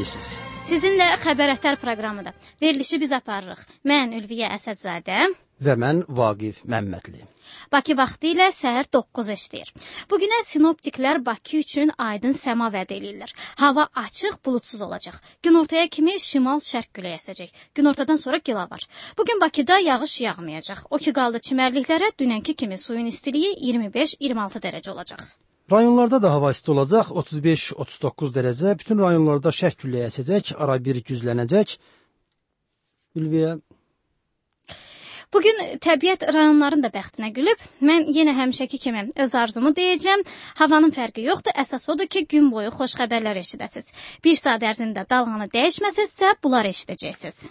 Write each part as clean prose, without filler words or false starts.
dinləyirsiniz. Sizinlə Xəbər Ətər proqramıda. Verilişi biz aparırıq. Mən Ülviyə Əsədzadə və mən Vaqif Məmmədli. Bakı vaxtı ilə səhər 9 işləyir. Bugünə sinoptiklər Bakı üçün aydın səma vəd edirlər. Hava açıq, bulutsuz olacaq. Günortaya kimi şimal-şərq küləyi əsəcək. Günortadan sonra gilavar. Bugün Bakıda yağış yağmayacaq. O ki qaldı çimərliklərə, dünənki kimi suyun istiliyi 25-26 dərəcə olacaq. Rayonlarda da hava isti olacaq, 35-39 dərəcə. Bütün rayonlarda şərq küləyi əsəcək, ara bir güclənəcək. Ülviyə. Bugün təbiət rayonların da bəxtinə gülüb. Mən yenə həmişəki kimi öz arzumu deyəcəm. Havanın fərqi yoxdur. Əsas odur ki, gün boyu xoş xəbərlər eşidəsiniz. Bir saat ərzində dalğanı dəyişməsinizsə, bunlar eşidəcəksiniz.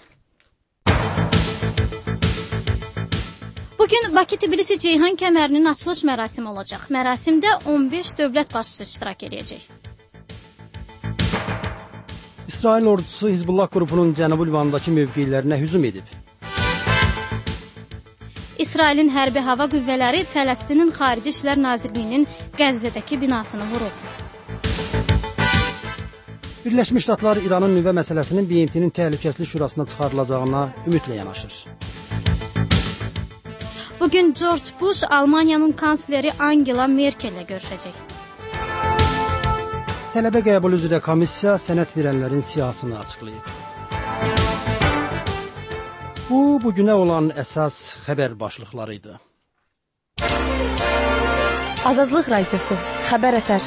Bugün Bakı-Tbilisi-Ceyhan kəmərinin açılış mərasimi olacaq. Mərasimdə 15 dövlət başçısı iştirak edəcək. İsrail ordusu Hizbullah qrupunun Cənubi Livandakı mövqelərinə hücum edib. İsrailin hərbi hava qüvvələri Fələstinin Xarici İşlər Nazirliyinin Qəzzədəki binasını vurub. Birləşmiş Ştatlar İranın nüvə məsələsinin BMT-nin Təhlükəsizlik Şurasına çıxarılacağına ümidlə yanaşır. Bugün George Bush Almaniyanın kansleri Angela Merkel'lə görüşəcək. Tələbə qəbul üzrə komissiya sənəd verənlərin siyahısını açıqlayıb. Bu, bugünə olan əsas xəbər başlıqları idi. Azadlıq Radiosu, Xəbər Ətər.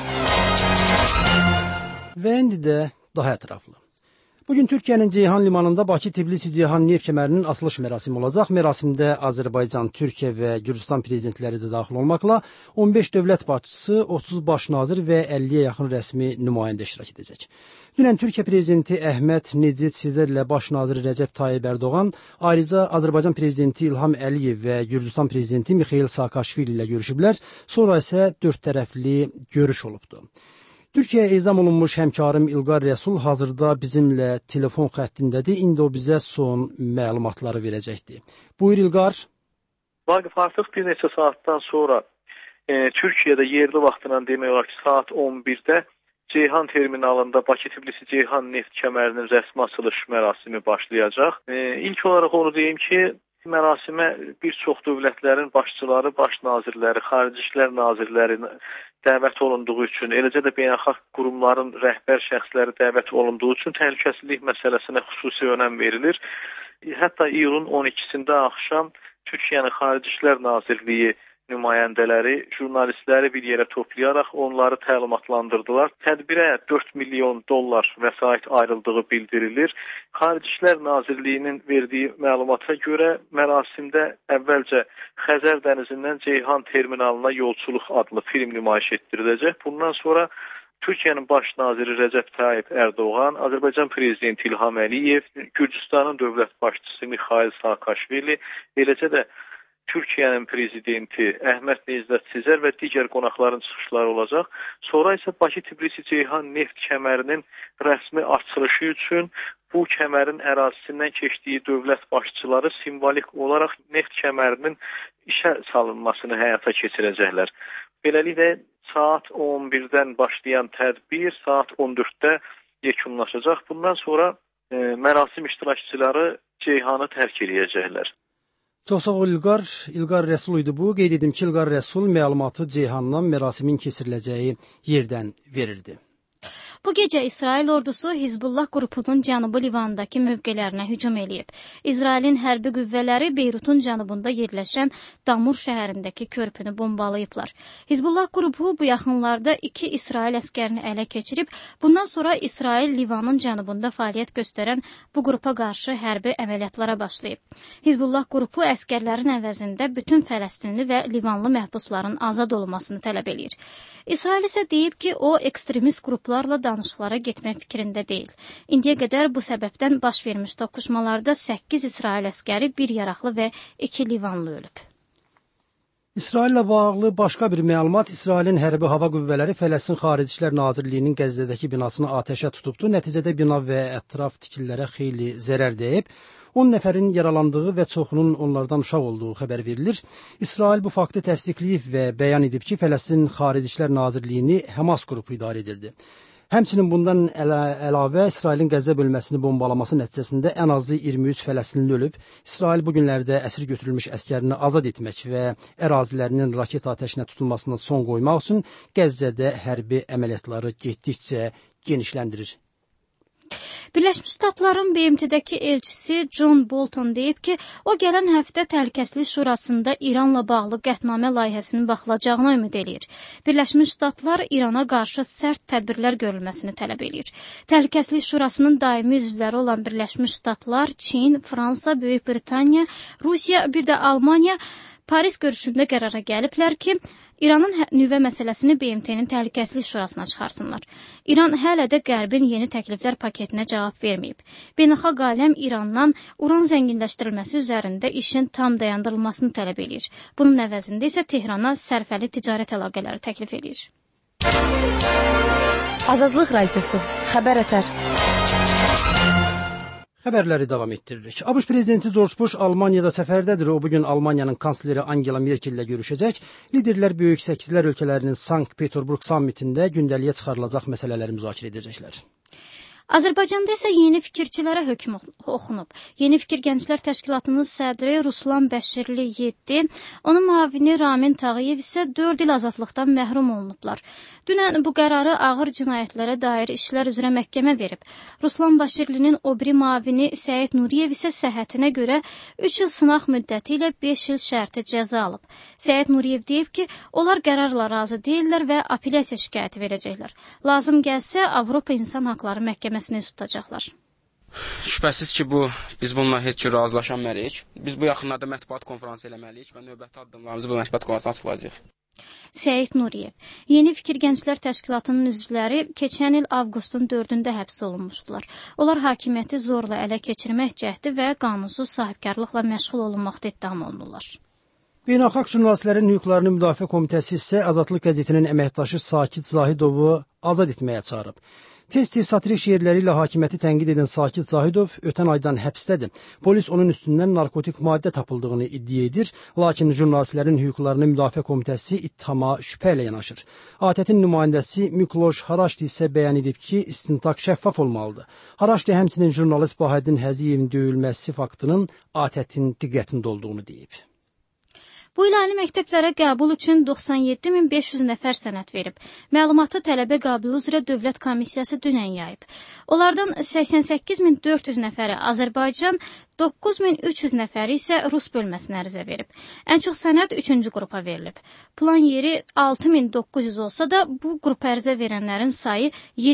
Və indi də daha ətraflı. Bugün Türkiyənin Ceyhan limanında Bakı-Tbilisi-Ceyhan neft kəmərinin açılış mərasimi olacaq. Mərasimdə Azərbaycan, Türkiyə və Gürcüstan prezidentləri də daxil olmaqla 15 dövlət başçısı, 30 baş nazir və 50-yə yaxın rəsmi nümayəndə iştirak edəcək. Dünən Türkiyə prezidenti Əhməd Necid Sezer baş naziri Rəcəb Tayyib Ərdoğan, ayrıca Azərbaycan prezidenti İlham Əliyev və Gürcüstan prezidenti Mixail Saakashvili ilə görüşüblər. Sonra isə 4 tərəfli görüş olubdu. Türkiyəyə ezam olunmuş həmkarım İlqar Rəsul hazırda bizimlə telefon xəttindədir. İndi o bizə son məlumatları verəcəkdir. Buyur İlqar. Vaqif, artıq bir neçə saatdan sonra Türkiyədə yerli vaxtla demək olar ki, saat 11-də Ceyhan terminalında Bakı-Tbilisi-Ceyhan neft kəmərinin rəsmi açılış mərasimi başlayacaq. İlk olaraq onu deyim ki, mərasimə bir çox dövlətlərin başçıları, baş nazirləri, xarici işlər nazirləri dəvət olunduğu üçün, eləcə də beynəlxalq qurumların rəhbər şəxsləri dəvət olunduğu üçün təhlükəsizlik məsələsinə xüsusi önəm verilir. Hətta iyulun 12-sində axşam Türkiyənin Xarici İşlər Nazirliyi nümayəndələri, jurnalistləri bir yerə toplayaraq onları təlimatlandırdılar. Tədbirə 4 milyon dollar vəsait ayrıldığı bildirilir. Xarici İşlər Nazirliyinin verdiyi məlumata görə mərasimdə əvvəlcə Xəzər dənizindən Ceyhan terminalına yolçuluq adlı film nümayiş etdiriləcək. Bundan sonra Türkiyənin baş naziri Rəcəb Tayyib Ərdoğan, Azərbaycan prezidenti İlham Əliyev, Gürcüstanın dövlət başçısı Mixail Saakashvili, eləcə də Türkiyənin prezidenti Əhməd Necid Sezer və digər qonaqların çıxışları olacaq. Sonra isə Bakı-Tbilisi-Ceyhan neft kəmərinin rəsmi açılışı üçün bu kəmərin ərazisindən keçdiyi dövlət başçıları simvolik olaraq neft kəmərinin işə salınmasını həyata keçirəcəklər. Beləliklə, saat 11-dən başlayan tədbir saat 14-də yekunlaşacaq. Bundan sonra mərasim iştirakçıları Ceyhanı tərk edəcəklər. Çox sağ ol İlqar. İlqar Rəsul idi bu. Qeyd edim ki, İlqar Rəsul məlumatı Ceyhandan mərasimin keçiriləcəyi yerdən verirdi. Bu gecə İsrail ordusu Hizbullah qrupunun Cənubi Livandakı mövqelərinə hücum eləyib. İsrailin hərbi qüvvələri Beyrutun cənubunda yerləşən Damur şəhərindəki körpünü bombalayıblar. Hizbullah qrupu bu yaxınlarda 2 İsrail əskərini ələ keçirib. Bundan sonra İsrail Livanın cənubunda fəaliyyət göstərən bu qrupa qarşı hərbi əməliyyatlara başlayıb. Hizbullah qrupu əskərlərin əvəzində bütün Fələstinli və Livanlı məhbusların azad olunmasını tələb eləyir. İsrail isə deyib ki, o ekstremist qruplarla danışıqlara getmək fikrində deyil. İndiyə qədər bu səbəbdən baş vermiş toqquşmalarda 8 İsrail əskəri, 1 yaraqlı və 2 Livanlı ölüb. İsraillə bağlı başqa bir məlumat, İsrailin hərbi hava qüvvələri Fələstin Xarici İşlər Nazirliyinin Qəzzədəki binasını atəşə tutubdu. Nəticədə bina və ətraf tikililərə xeyli zərər dəyib. 10 nəfərin yaralandığı və çoxunun onlardan uşaq olduğu xəbər verilir. İsrail bu faktı təsdiqləyib və bəyan edib ki, Fələstin Xarici İşlər Nazirliyini Həmas qrupu idarə edirdi. Həmçinin bundan əlavə İsrailin Qəzza bölməsini bombalaması nəticəsində ən azı 23 Fələstinli ölüb. İsrail bu günlərdə əsir götürülmüş əskərini azad etmək və ərazilərinin raket atəşinə tutulmasına son qoymaq üçün Qəzzədə hərbi əməliyyatları getdikcə genişləndirir. Birləşmiş Ştatların BMT-dəki elçisi John Bolton deyib ki, o gələn həftə Təhlükəsizlik Şurasında İranla bağlı qətnamə layihəsinin baxılacağına ümid eləyir. Birləşmiş Ştatlar İrana qarşı sərt tədbirlər görülməsini tələb eləyir. Təhlükəsizlik Şurasının daimi üzvləri olan Birləşmiş Ştatlar, Çin, Fransa, Böyük Britaniya, Rusiya, bir də Almaniya Paris görüşündə qərara gəliblər ki, İranın nüvə məsələsini BMT-nin Təhlükəsizlik Şurasına çıxarsınlar. İran hələ də Qərbin yeni təkliflər paketinə cavab verməyib. Beynəlxalq aləm İrandan uran zənginləşdirilməsi üzərində işin tam dayandırılmasını tələb eləyir. Bunun əvəzində isə Tehrana sərfəli ticarət əlaqələri təklif eləyir. Azadlıq Radiosu, Xəbər Ətər. Xəbərləri davam etdiririk. ABŞ prezidenti George Bush Almaniyada səfərdədir. O bugün Almaniyanın kansleri Angela Merkel ilə görüşəcək. Liderlər Böyük Səkizlər ölkələrinin Sankt-Peterburg sammitində gündəliyə çıxarılacaq məsələləri müzakirə edəcəklər. Azərbaycanda isə yeni fikirçilərə hökm oxunub. Yeni Fikir Gənclər Təşkilatının sədri Ruslan Bəşirli 7, onun müavini Ramin Tağıyev isə 4 il azadlıqdan məhrum olunublar. Dünən bu qərarı ağır cinayətlərə dair işlər üzrə məhkəmə verib. Ruslan Bəşirlinin o biri müavini Səid Nuriyev isə səhhətinə görə 3 il sınaq müddəti ilə 5 il şərti cəza alıb. Səid Nuriyev deyib ki, onlar qərarla razı deyirlər və apellyasiya şikayəti verəcəklər. Lazım gəlsə Avropa İnsan Haqları Məhkəməsinə tutacaqlar. Şübhəsiz ki, biz bununla heç ki razılaşamayıq. Biz bu yaxınlarda mətbuat konfransı eləməliyik və növbəti addımlarımızı bu mətbuat konfransına açıqlayacağıq. Səid Nuriyev. Yeni Fikir Gənclər Təşkilatının üzvləri keçən il avqustun 4-də həbs olunmuşdular. Onlar hakimiyyəti zorla ələ keçirmək cəhdi və qanunsuz sahibkarlıqla məşğul olunmaqda ittiham olunurlar. Beynəlxalq Jurnalistlərin Hüquqlarını Müdafiə Komitəsi isə Azadlıq qəzetinin əməkdaşı Sakit Zahidovu azad etməyə çağırıb. Tez-tez satirik şeirləri ilə hakimiyyəti tənqid edən Sakit Zahidov ötən aydan həbsdədir. Polis onun üstündən narkotik maddə tapıldığını iddia edir, lakin Jurnalistlərin Hüquqlarını Müdafiə Komitəsi ittihama şübhə ilə yanaşır. ATƏT-in nümayəndəsi Mikloş Haraşdi isə bəyan edib ki, istintaq şəffaf olmalıdır. Haraşdi həmçinin jurnalist Bahəddin Həziyevin döyülməsi faktının ATƏT-in diqqətində olduğunu deyib. Bu il ali məktəblərə qəbul üçün 97.500 nəfər sənəd verib. Məlumatı tələbə qəbulu üzrə Dövlət Komissiyası dünən yayıb. Onlardan 88.400 nəfəri Azərbaycan, 9.300 nəfəri isə Rus bölməsinə ərizə verib. Ən çox sənəd 3-cü qrupa verilib. Plan yeri 6.900 olsa da, bu qrupa ərizə verənlərin sayı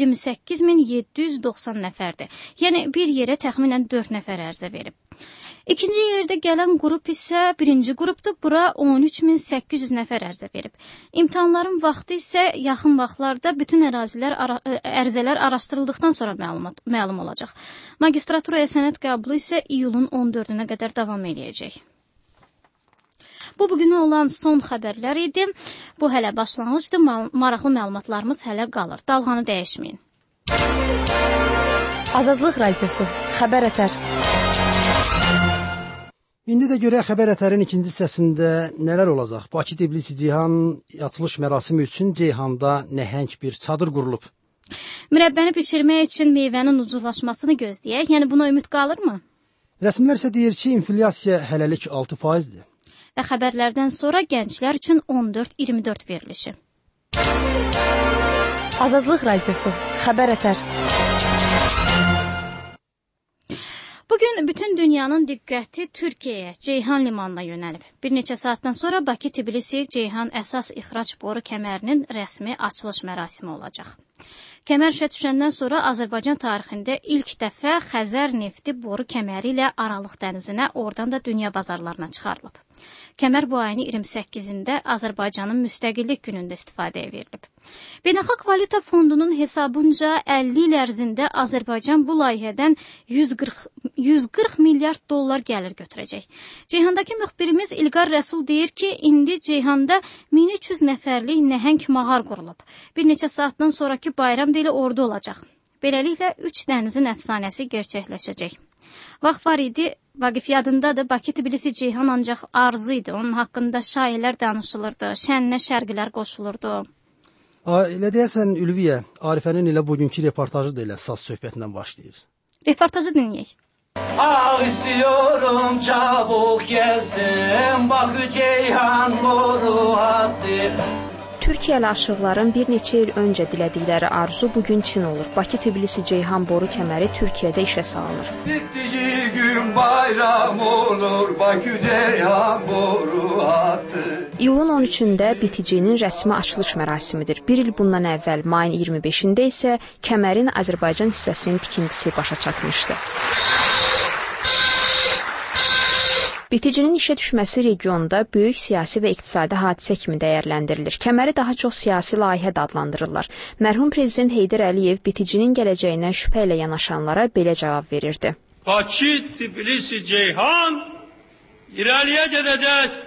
28.790 nəfərdir. Yəni, bir yerə təxminən 4 nəfər ərizə verib. İkinci yerdə gələn qrup isə birinci qrupdur, bura 13.800 nəfər ərizə verib. İmtahanların vaxtı isə yaxın vaxtlarda bütün ərizələr araşdırıldıqdan sonra məlum olacaq. Magistraturaya sənəd qəbulu isə iyulun 14-nə qədər davam edəcək. Bu bugünə olan son xəbərlər idi. Bu hələ başlanğıcdır, maraqlı məlumatlarımız hələ qalır. Dalğanı dəyişməyin. Azadlıq Radiosu, Xəbər Ətər. İndi də görək Xəbər Ətərin ikinci hissəsində nələr olacaq. Bakı-Tbilisi-Ceyhan açılış mərasimi üçün Ceyhanda nəhəng bir çadır qurulub. Mürəbbəni bişirmək üçün meyvənin ucuzlaşmasını gözləyək. Yəni buna ümid qalırmı? Rəsmilər isə deyir ki, inflyasiya hələlik 6%-dir. Və xəbərlərdən sonra gənclər üçün 14-24 verilişi. Azadlıq Radiosu, Xəbər Ətər. Bugün bütün dünyanın diqqəti Türkiyəyə, Ceyhan limanına yönəlib. Bir neçə saatdan sonra Bakı-Tbilisi-Ceyhan əsas ixrac boru kəmərinin rəsmi açılış mərasimi olacaq. Kəmər işə düşəndən sonra Azərbaycan tarixində ilk dəfə Xəzər nefti boru kəməri ilə Aralıq dənizinə, oradan da dünya bazarlarına çıxarılıb. Kəmər bu ayın 28-də Azərbaycanın müstəqillik günündə istifadəyə verilib. Beynəlxalq Valyuta Fondunun hesabınca 50 il ərzində Azərbaycan bu layihədən 140 milyard dollar gəlir götürəcək. Ceyhandakı müxbirimiz İlqar Rəsul deyir ki, indi Ceyhanda 1300 nəfərlik nəhəng mağar qurulub. Bir neçə saatdan sonraki bayram dili orada olacaq. Beləliklə 3 dənizin əfsanəsi gerçəkləşəcək. Vaxt var idi, Vaqif yadındadır, Bakı-Tbilisi-Ceyhan ancaq arzu idi. Onun haqqında şairlər danışılırdı, şəninə şərqilər qoşulurdu. Elə deyəsən Ülviyə, Arifənin elə bugünkü reportajı da elə saz söhbətindən başlayır. Reportajı dinləyək. İstiyorum çabuk gelsin, bakı ceyhan boru hattı. Türkiyəli aşıqların bir neçə il öncə dilədikləri arzu bugün Çin olur. Bakı-Tbilisi-Ceyhan boru kəməri Türkiyədə işə salınır. Bittiği gün bayram olur, Bakı ceyhan boru hattı. İyulun 13-də biticinin rəsmi açılış mərasimidir. Bir il bundan əvvəl mayın 25-də isə kəmərin Azərbaycan hissəsinin tikintisi başa çatmışdı. Biticinin işə düşməsi regionda böyük siyasi və iqtisadi hadisə kimi dəyərləndirilir. Kəməri daha çox siyasi layihə də adlandırırlar. Mərhum prezident Heydər Əliyev biticinin gələcəyindən şübhə ilə yanaşanlara belə cavab verirdi. Bakı-Tbilisi-Ceyhan irəliyə gedəcək.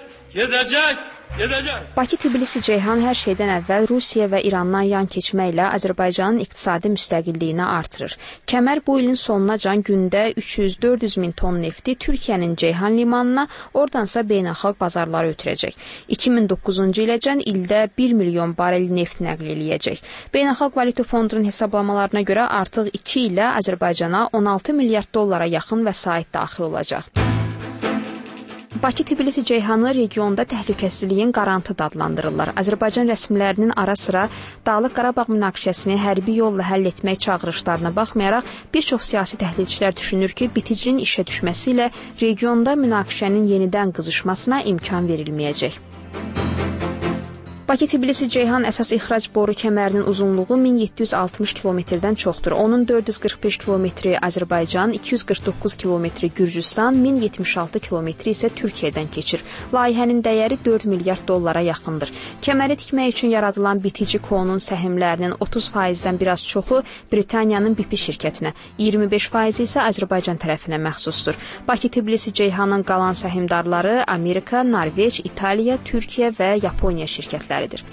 Bakı-Tbilisi-Ceyhan hər şeydən əvvəl Rusiya və İrandan yan keçməklə Azərbaycanın iqtisadi müstəqilliyini artırır. Kəmər bu ilin sonunacan gündə 300-400 min ton nefti Türkiyənin Ceyhan limanına, oradansa beynəlxalq bazarlara ötürəcək. 2009-cu iləcən ildə 1 milyon barel neft nəql eləyəcək. Beynəlxalq Valyuta Fondunun hesablamalarına görə artıq 2 ilə Azərbaycana 16 milyard dollara yaxın vəsait daxil olacaq. Bakı-Tbilisi-Ceyhanı regionda təhlükəsizliyin qarantı da adlandırırlar. Azərbaycan rəsmilərinin ara sıra Dağlıq Qarabağ münaqişəsini hərbi yolla həll etmək çağırışlarına baxmayaraq, bir çox siyasi təhlilçilər düşünür ki, biticinin işə düşməsi ilə regionda münaqişənin yenidən qızışmasına imkan verilməyəcək. Bakı-Tbilisi-Ceyhan əsas ixrac boru kəmərinin uzunluğu 1760 kilometrdən çoxdur. Onun 445 kilometri Azərbaycan, 249 kilometri Gürcüstan, 1076 kilometri isə Türkiyədən keçir. Layihənin dəyəri 4 milyard dollara yaxındır. Kəməri tikmək üçün yaradılan bitici konun səhmlərinin 30%-dən biraz çoxu Britaniyanın BP şirkətinə, 25% isə Azərbaycan tərəfinə məxsusdur. Bakı-Tbilisi-Ceyhanın qalan səhmdarları Amerika, Norveç, İtaliya, Türkiyə və Yaponiya şirkətləri.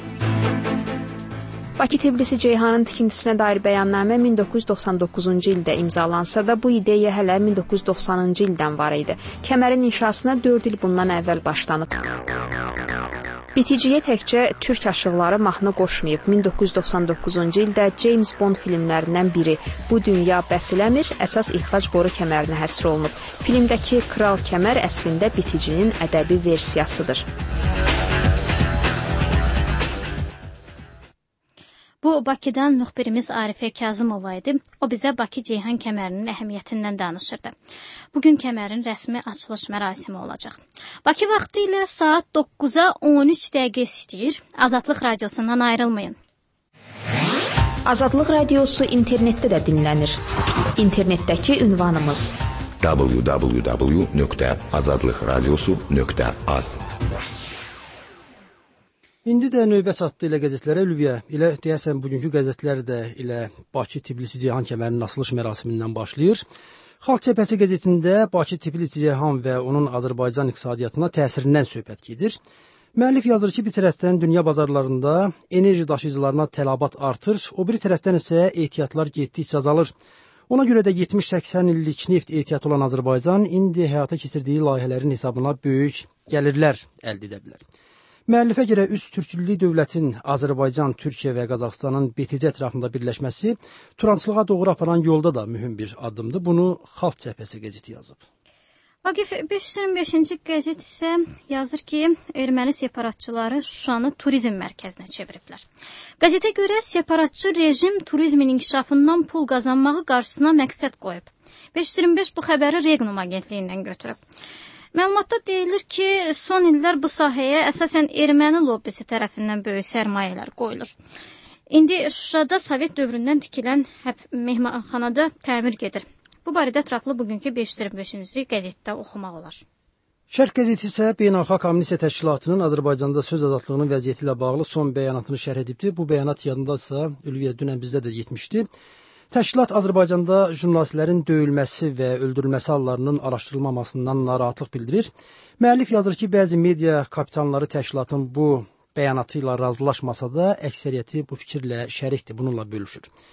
Bakı-Tbilisi-Ceyhanın tikintisinə dair bəyannamə 1999-cu ildə imzalansa da, bu ideya hələ 1990-cı ildən var idi. Kəmərin inşasına 4 il bundan əvvəl başlanıb. Biticiyə təkcə türk aşıqları mahnı qoşmayıb. 1999-cu ildə James Bond filmlərindən biri Bu Dünya Bəs Eləmir əsas ixrac boru kəmərinə həsr olunub. Filmdəki Kral Kəmər əslində biticinin ədəbi versiyasıdır. Bu, Bakıdan müxbirimiz Arifə Kazımova idi. O bizə Bakı-Ceyhan kəmərinin əhəmiyyətindən danışırdı. Bugün kəmərin rəsmi açılış mərasimi olacaq. Bakı vaxtı ilə saat 9-a 13 dəqiqə işləyir. Azadlıq radiosundan ayrılmayın. Azadlıq radiosu internetdə də dinlənir. İnternetdəki ünvanımız www.azadlıqradiosu.az. İndi də növbə çatdı ilə qəzetlərə Ülviyə. Elə deyəsən bugünkü qəzetlər də elə Bakı-Tbilisi-Ceyhan kəmərinin açılış mərasimindən başlayır. Xalq Cəbhəsi qəzetində Bakı-Tbilisi-Ceyhan və onun Azərbaycan iqtisadiyyatına təsirindən söhbət gedir. Müəllif yazır ki, bir tərəfdən dünya bazarlarında enerji daşıyıcılarına tələbat artır, o bir tərəfdən isə ehtiyatlar getdikcə azalır. Ona görə də 70-80 illik neft ehtiyatı olan Azərbaycan indi həyata keçirdiyi layihələrin hesabına böyük gəlirlər əldə edə bilər. Müəllifə görə üst türkülü dövlətin Azərbaycan, Türkiyə və Qazaxıstanın BTC ətrafında birləşməsi turançılığa doğru aparan yolda da mühüm bir addımdır. Bunu Xalq Cəbhəsi qəzeti yazıb. Vaqif 525-ci qəzet isə yazır ki, erməni separatçıları Şuşanı turizm mərkəzinə çeviriblər. Qəzetə görə separatçı rejim turizmin inkişafından pul qazanmağı qarşısına məqsəd qoyub. 525 bu xəbəri Regnum agentliyindən götürüb. Məlumatda deyilir ki, son illər bu sahəyə əsasən erməni lobbisi tərəfindən böyük sərmayələr qoyulur. İndi Şuşada Sovet dövründən tikilən mehmanxanada təmir gedir. Bu barədə ətraflı bugünkü 525-ci qəzetdə oxumaq olar. Şərq qəzeti isə Beynəlxalq Amnistiya Təşkilatının Azərbaycanda söz azadlığının vəziyyəti ilə bağlı son bəyanatını şərh edibdir. Bu bəyanat yadındadırsa, Ülviyə dünən bizdə də yetmişdi. Təşkilat Azərbaycanda jurnalistlərin döyülməsi və öldürülməsi hallarının araşdırılmamasından narahatlıq bildirir. Müəllif yazır ki, bəzi media kapitanları təşkilatın bu bəyanatı ilə razılaşmasa da əksəriyyəti bu fikirlə şərikdir, bununla bölüşür.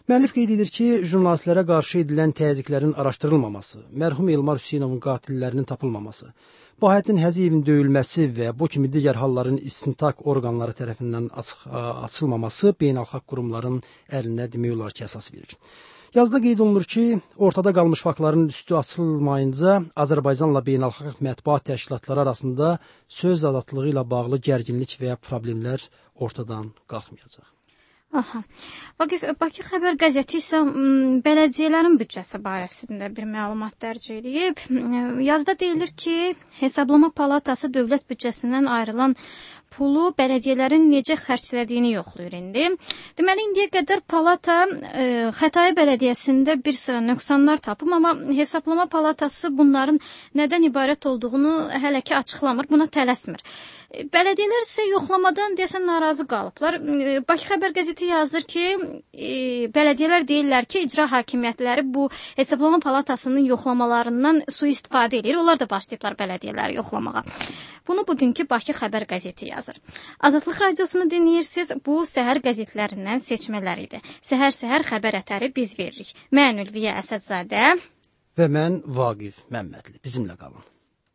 Müəllif qeyd edir ki, jurnalistlərə qarşı edilən təzyiqlərin araşdırılmaması, mərhum Elmar Hüseynovun qatillərinin tapılmaması, Bahəddin Həziyevin döyülməsi və bu kimi digər halların istintaq orqanları tərəfindən açılmaması beynəlxalq qurumların əlinə demək olar ki, əsas verir. Yazıda qeyd olunur ki, ortada qalmış faktların üstü açılmayınca Azərbaycanla beynəlxalq mətbuat təşkilatları arasında söz azadlığı ilə bağlı gərginlik və problemlər ortadan qalxmayacaq. Aha. Bakı Xəbər qəzeti isə bələdiyyələrin büdcəsi barəsində bir məlumat dərc edib. Yazıda deyilir ki, Hesablama Palatası dövlət büdcəsindən ayrılan pulu bələdiyyələrin necə xərclədiyini yoxlayır indi. Deməli, indiyə qədər palata Xətai bələdiyyəsində bir sıra nöqsanlar tapıb, amma Hesablama Palatası bunların nədən ibarət olduğunu hələ ki açıqlamır, buna tələsmir. Bələdiyyələr isə yoxlamadan deyəsən narazı qalıblar. Bakı Xəbər qəzeti yazır ki, bələdiyyələr deyirlər ki, icra hakimiyyətləri bu Hesablama Palatasının yoxlamalarından sui-istifadə edir. Onlar da başlayıblar bələdiyyələri yoxlamağa. Bunu bugünkü Bakı Xəbər qəzeti yazır. Azadlıq radiosunu dinləyirsiniz. Bu səhər qəzetlərindən seçmələr idi. Səhər-səhər xəbər ətəri biz veririk. Mən Ülviyə Əsədzadə və mən Vaqif Məmmədli. Bizimlə qalın.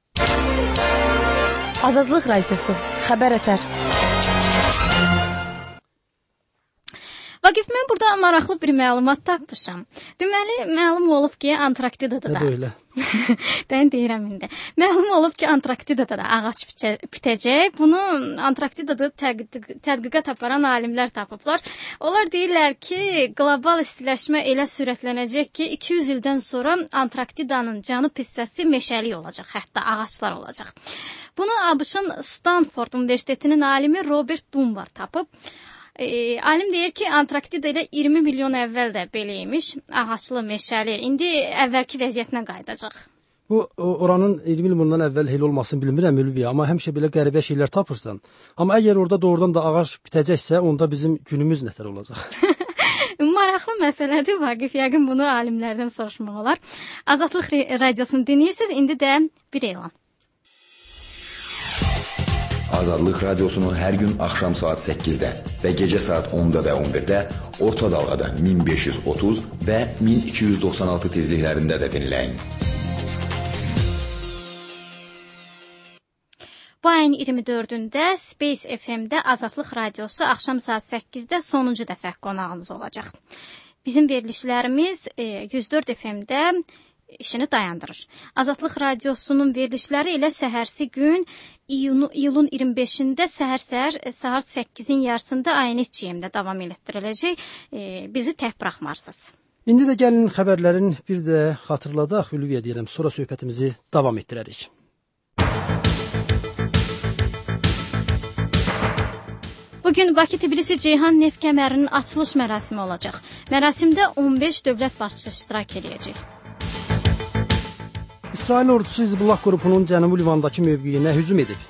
Azadlıq radiosu, xəbər ətər. Vaqif, mən burada maraqlı bir məlumat tapmışam. Deməli, məlum olub ki, Antarktidada da. Belə. Mən deyirəm indi. Məlum olub ki, Antarktidada da ağac bitəcək. Bunu Antarktidada tədqiqat aparan alimlər tapıblar. Onlar deyirlər ki, qlobal istiləşmə elə sürətlənəcək ki, 200 ildən sonra Antarktidanın cənub hissəsi meşəlik olacaq, hətta ağaclar olacaq. Bunu ABŞ-ın Stanford Universitetinin alimi Robert Dunbar tapıb. Alim deyir ki, Antarktida ilə 20 milyon əvvəl də belə imiş, ağaçlı, meşəli. İndi əvvəlki vəziyyətinə qayıdacaq. Bu oranın 20 il bundan əvvəl elə olmasını bilmirəm Ülviyə, amma həmişə belə qəribə şeylər tapırsan. Amma əgər orada doğrudan da ağac bitəcəksə, onda bizim günümüz nətər olacaq? Maraqlı məsələdir, Vaqif. Yəqin bunu alimlərdən soruşmaq olar. Azadlıq radiosunu dinləyirsiniz. İndi də bir elan. Azadlıq radiosunu hər gün axşam saat 8-də və gecə saat 10-da və 11-də orta dalğada 1530 və 1296 tezliklərində də dinləyin. Bu ayın 24-də Space FM-də Azadlıq radiosu axşam saat 8-də sonuncu dəfə qonağınız olacaq. Bizim verilişlərimiz 104 FM-də işini dayandırır. Azadlıq radiosunun verilişləri elə səhərsi gün iyulun 25-də səhər-səhər saat 8-in yarısında ANS GM-də davam etdiriləcək. Bizi tək buraxmarsınız. İndi də gəlin xəbərlərin bir də xatırladaq, Ülviyə deyirəm, sonra söhbətimizi davam etdirərik. Bugün Bakı-Tbilisi-Ceyhan neft kəmərinin açılış mərasimi olacaq. Mərasimdə 15 dövlət başçısı iştirak edəcək. İsrail ordusu Hizbullah qrupunun Cənubi Livandakı mövqeyinə hücum edib.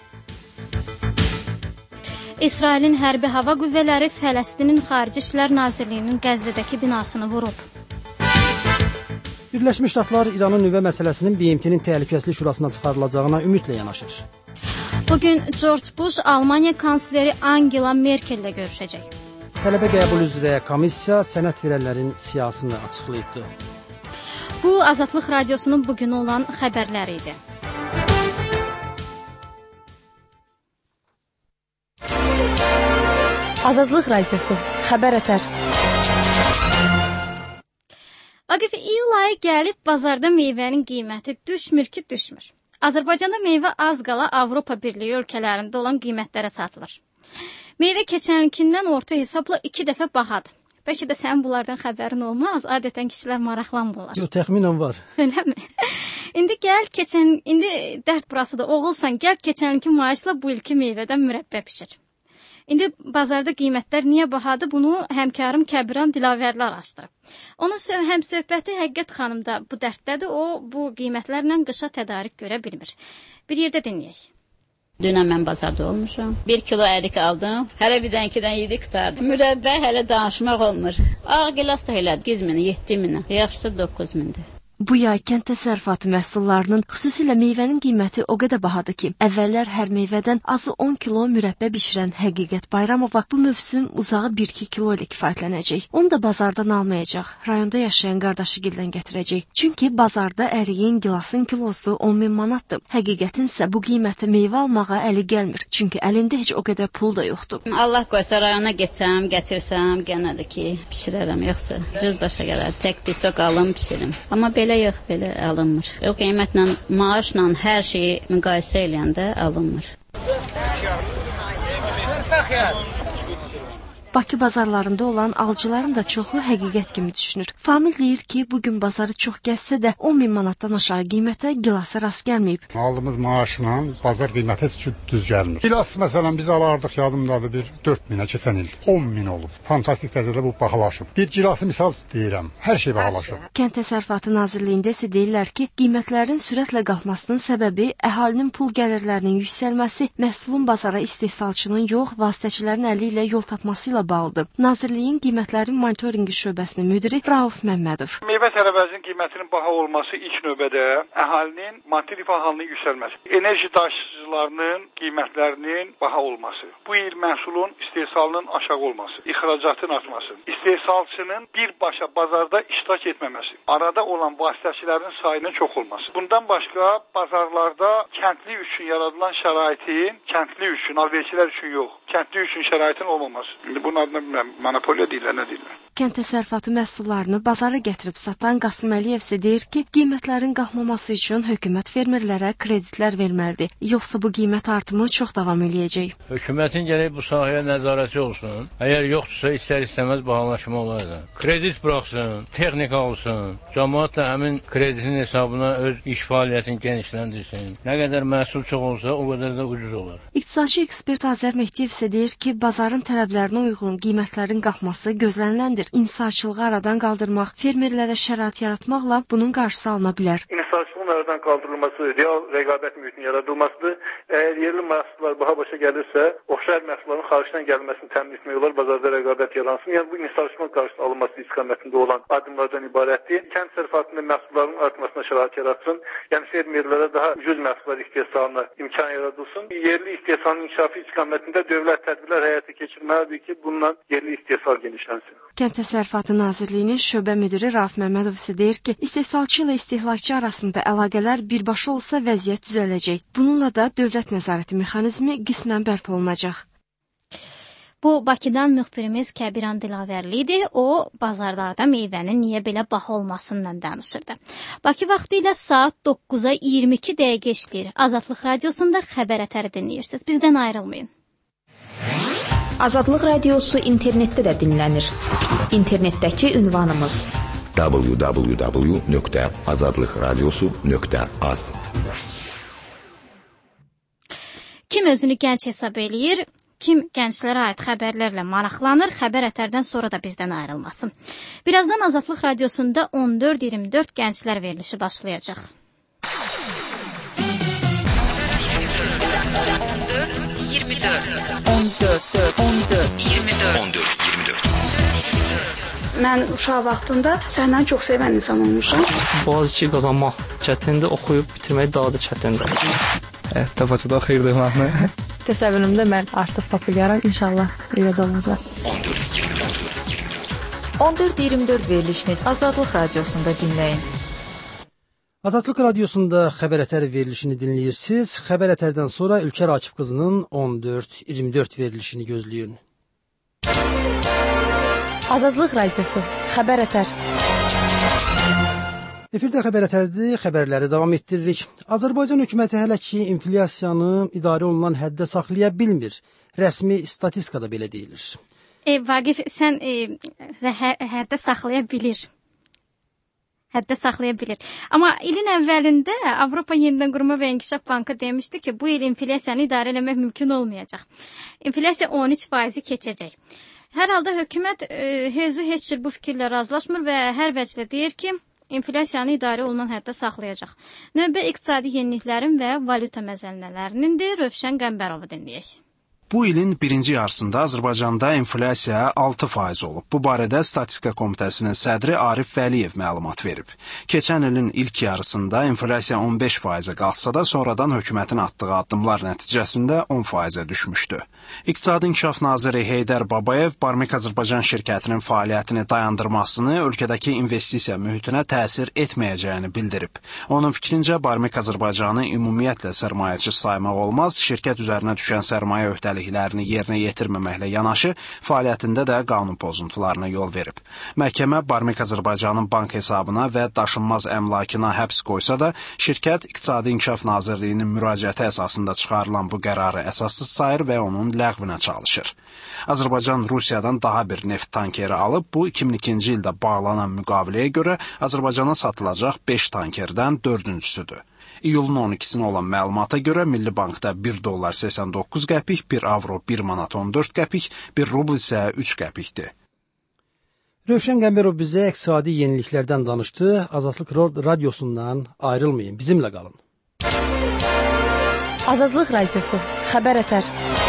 İsrailin hərbi hava qüvvələri Fələstinin Xarici İşlər Nazirliyinin Qəzzədəki binasını vurub. Birləşmiş Ştatlar İranın nüvə məsələsinin BMT-nin Təhlükəsizlik Şurasına çıxarılacağına ümidlə yanaşır. Bugün George Bush Almaniya kansleri Angela Merkel-lə görüşəcək. Tələbə qəbul üzrə komissiya sənəd verənlərin siyasını açıqlayıbdı. Bu, Azadlıq radiosunun bugün olan xəbərləri idi. Azadlıq radiosu, xəbər ətər. Vaqif, iyul ayı gəlib, bazarda meyvənin qiyməti düşmür ki, düşmür. Azərbaycanda meyvə az qala Avropa Birliyi ölkələrində olan qiymətlərə satılır. Meyvə keçənkindən orta hesabla 2 dəfə bahadır. Bəlkə də sənin bunlardan xəbərin olmaz. Adətən kişilər maraqlanmırlar. Yox, təxminən var. Eləmi? İndi dərd burası da oğulsan, gəl keçənki maaşla bu ilki meyvədən mürəbbə bişir. İndi bazarda qiymətlər niyə bahadır? Bunu həmkarım Kəbiran Dilavərli araşdırıb. Onun həmsöhbəti Həqiqət xanım da bu dərdlədir. O, bu qiymətlərlə qışa tədarik görə bilmir. Bir yerdə dinləyək. Dünən mən bazarda olmuşam. 1 kilo ərik aldım. Hələ bir dənkidən 7 qutardım. Mürəbbə hələ danışmaq olmur. Ağ gilas da elədi 8 min, 7 min. Yaxşısı 9 mindir. Bu yay kənd təsərrüfatı məhsullarının, xüsusilə meyvənin qiyməti o qədər bahadır ki, əvvəllər hər meyvədən azı 10 kilo mürəbbə bişirən Həqiqət Bayramova bu mövsüm uzağı 1-2 kilo ilə kifayətlənəcək. Onu da bazardan almayacaq, rayonda yaşayan qardaşı gildən gətirəcək. Çünki bazarda əriyin gilasın kilosu 10.000 manatdır. Həqiqətin isə bu qiymətə meyvə almağa əli gəlmir. Çünki əlində heç o qədər pul da yoxdur. Allah qoysa rayona getsəm, gətirsəm, gənə də ki, bişirərəm, yoxsa cüz başa gələr, tək bir sok alım, bişirim. Amma belə yox, belə alınmır. O qiymətlə, maaşla hər şeyi müqayisə eləyəndə alınmır. Bakı bazarlarında olan alıcıların da çoxu Həqiqət kimi düşünür. Famil deyir ki, bugün bazarı çox gəzsə də 10.000 manatdan aşağı qiymətə gilasa rast gəlməyib. Aldığımız maaşla bazar qiyməti heç düz gəlmir. Gilas məsələn biz alardıq, yadımdadır, bir 4.000-ə keçən il 10.000 olub. Fantastik dərəcədə bu bahalaşıb. Bir gilası misal deyirəm, hər şey bahalaşıb. Kənd Təsərrüfatı Nazirliyində isə deyirlər ki, qiymətlərin sürətlə qalxmasının səbəbi əhalinin pul gəlirlərinin yüksəlməsi, məhsulun bazara istehsalçının yox, vasitəçilərin əli ilə yol tapması ilə bağlıdır. Nazirliyin qiymətlərin monitorinqi şöbəsinin müdiri Rauf Məmmədov. Meyvə tərəvəzinin qiymətinin baha olması ilk növbədə əhalinin maddi rifah halının yüksəlməsi, enerji daşıyıcılarının qiymətlərinin baha olması, bu il məhsulun istehsalının aşağı olması, ixracatın artması, istehsalçının birbaşa bazarda iştirak etməməsi, arada olan vasitəçilərin sayının çox olması. Bundan başqa bazarlarda kəndli üçün yaradılan şəraitin, kəndli üçün, alverçilər üçün yox, kəndli üçün şəraitin olmaması. Bunun adına bilməm, monopoliya deyirlər, nə deyirlər? Kənd təsərrüfatı məhsullarını bazara gətirib satan Qasım Əliyev isə deyir ki, qiymətlərin qalxmaması üçün hökumət fermerlərə kreditlər verməlidir. Yoxsa bu qiymət artımı çox davam eləyəcək. Hökumətin gərək bu sahəyə nəzarətçi olsun. Əgər yoxdursa istər-istəməz bahalaşma olar. Kredit buraxsın, texnika alsın, cəmaət də həmin kreditinin hesabına öz iş fəaliyyətini genişləndirsin. Nə qədər məhsul çox olsa, o qədər də ucuz olar. İqtisadçı ekspert Azər Mehdiyev isə deyir ki, bazarın tələblərinə uyğun qiymətlərin qalxması gözləniləndir. İnhisarçılığı aradan qaldırmaq, fermerlərə şərait yaratmaqla bunun qarşısı alına bilər. İnhisarçılığın aradan qaldırılması, real rəqabət mühitinin yaradılmasıdır. Əgər yerli məhsullar baha başa gəlirsə, oxşar məhsulların xaricdən gəlməsini təmin etmək olar, bazarda rəqabət yaransın. Yəni bu inhisarçılığın qarşısının alınması istiqamətində olan addımlardan ibarətdir. Kənd təsərrüfatında məhsulların artmasına şərait yaratsın. Yəni fermerlərə daha ucuz məhsullar istehsalına imkan yaradılsın. Yerli istehsalın inkişafı istiqamətində dövlət tədbirlər həyata keçirməlidir ki, bununla yerli istehsal genişlənsin. Kənd Təsərrüfatı Nazirliyinin şöbə müdiri Rauf Məmmədov isə deyir ki, istehsalçı ilə istehlakçı arasında əlaqələr birbaşa olsa vəziyyət düzələcək. Bununla da dövlət nəzarəti mexanizmi qismən bərpa olunacaq. Bu, Bakıdan müxbirimiz Kəbiran Dilavərli idi. O, bazarlarda meyvənin niyə belə baha olmasından danışırdı. Bakı vaxtı ilə saat 9-a 22 dəqiqə işləyir. Azadlıq Radiosunda xəbər ətəri dinləyirsiniz. Bizdən ayrılmayın. Azadlıq Radiosu internetdə də dinlənir. İnternetdəki ünvanımız www.azadlıqradiosu.az. Kim özünü gənc hesab eləyir, kim gənclərə aid xəbərlərlə maraqlanır, xəbər ətərdən sonra da bizdən ayrılmasın. Birazdan Azadlıq Radiosunda 14-24 gənclər verilişi başlayacaq. 14-24 Mən uşaq vaxtında səndən çox sevən insan olmuşam. Boğaziçi qazanmaq çətindir, oxuyub bitirmək daha da çətindir. Həyatda Bakıda xeyirdir mahnı. Təsəvvürümdə mən artıq populyarım, inşallah elə də olacaq. 14-24 verilişini Azadlıq Radiosunda dinləyin. Azadlıq Radiosunda xəbər ətəri verilişini dinləyirsiniz. Xəbər ətərdən sonra Ülkər Akif qızının 14-24 verilişini gözləyin. Azadlıq Radiosu, xəbər ətər. Efirdə xəbər ətərdir, xəbərləri davam etdiririk. Azərbaycan hökuməti hələ ki inflyasiyanı idarə olunan həddə saxlaya bilmir. Rəsmi statistikada belə deyilir. Vaqif, sən həddə saxlaya bilir. Həddə saxlaya bilir. Amma ilin əvvəlində Avropa Yenidən Qurma və İnkişaf Bankı demişdi ki, bu il inflyasiyanı idarə etmək mümkün olmayacaq. İnflyasiya 13% keçəcək. Hər halda hökumət heç cür bu fikirlə razılaşmır və hər vəclə deyir ki, inflyasiyanı idarə olunan həddə saxlayacaq. Növbə iqtisadi yeniliklərin və valyuta məzənnələrinindir. Rövşən Qəmbərovu dinləyək. Bu ilin birinci yarısında Azərbaycanda inflyasiya 6% olub. Bu barədə Statistika Komitəsinin sədri Arif Vəliyev məlumat verib. Keçən ilin ilk yarısında inflyasiya 15%-ə qalxsa da sonradan hökumətin atdığı addımlar nəticəsində 10%-ə düşmüşdü. İqtisadi İnkişaf naziri Heydər Babayev Barmik Azərbaycan şirkətinin fəaliyyətini dayandırmasını ölkədəki investisiya mühitinə təsir etməyəcəyini bildirib. Onun fikrincə Barmik Azərbaycanı ümumiyyətlə sərmayəçi saymaq olmaz, şirkət üzərinə düşən sərmayə öhdəliklərini yerinə yetirməməklə yanaşı, fəaliyyətində də qanun pozuntularına yol verib. Məhkəmə Barmik Azərbaycanın bank hesabına və daşınmaz əmlakına həbs qoysa da, şirkət İqtisadi İnkişaf Nazirliyinin müraciəti əsasında çıxarılan bu qərarı əsassız sayır və onun ləğvinə çalışır. Azərbaycan Rusiyadan daha bir neft tankeri alıb, bu 2002-ci ildə bağlanan müqaviləyə görə Azərbaycana satılacaq 5 tankerdən 4-cüsüdür. İyulun 12-sinə olan məlumata görə Milli Bankda 1 dollar 89 qəpik, 1 avro 1 manat 14 qəpik, 1 rubl isə 3 qəpikdir. Rövşən Qəmbərov bizə iqtisadi yeniliklərdən danışdı. Azadlıq radiosundan ayrılmayın, bizimlə qalın. Azadlıq radiosu, xəbər ətər.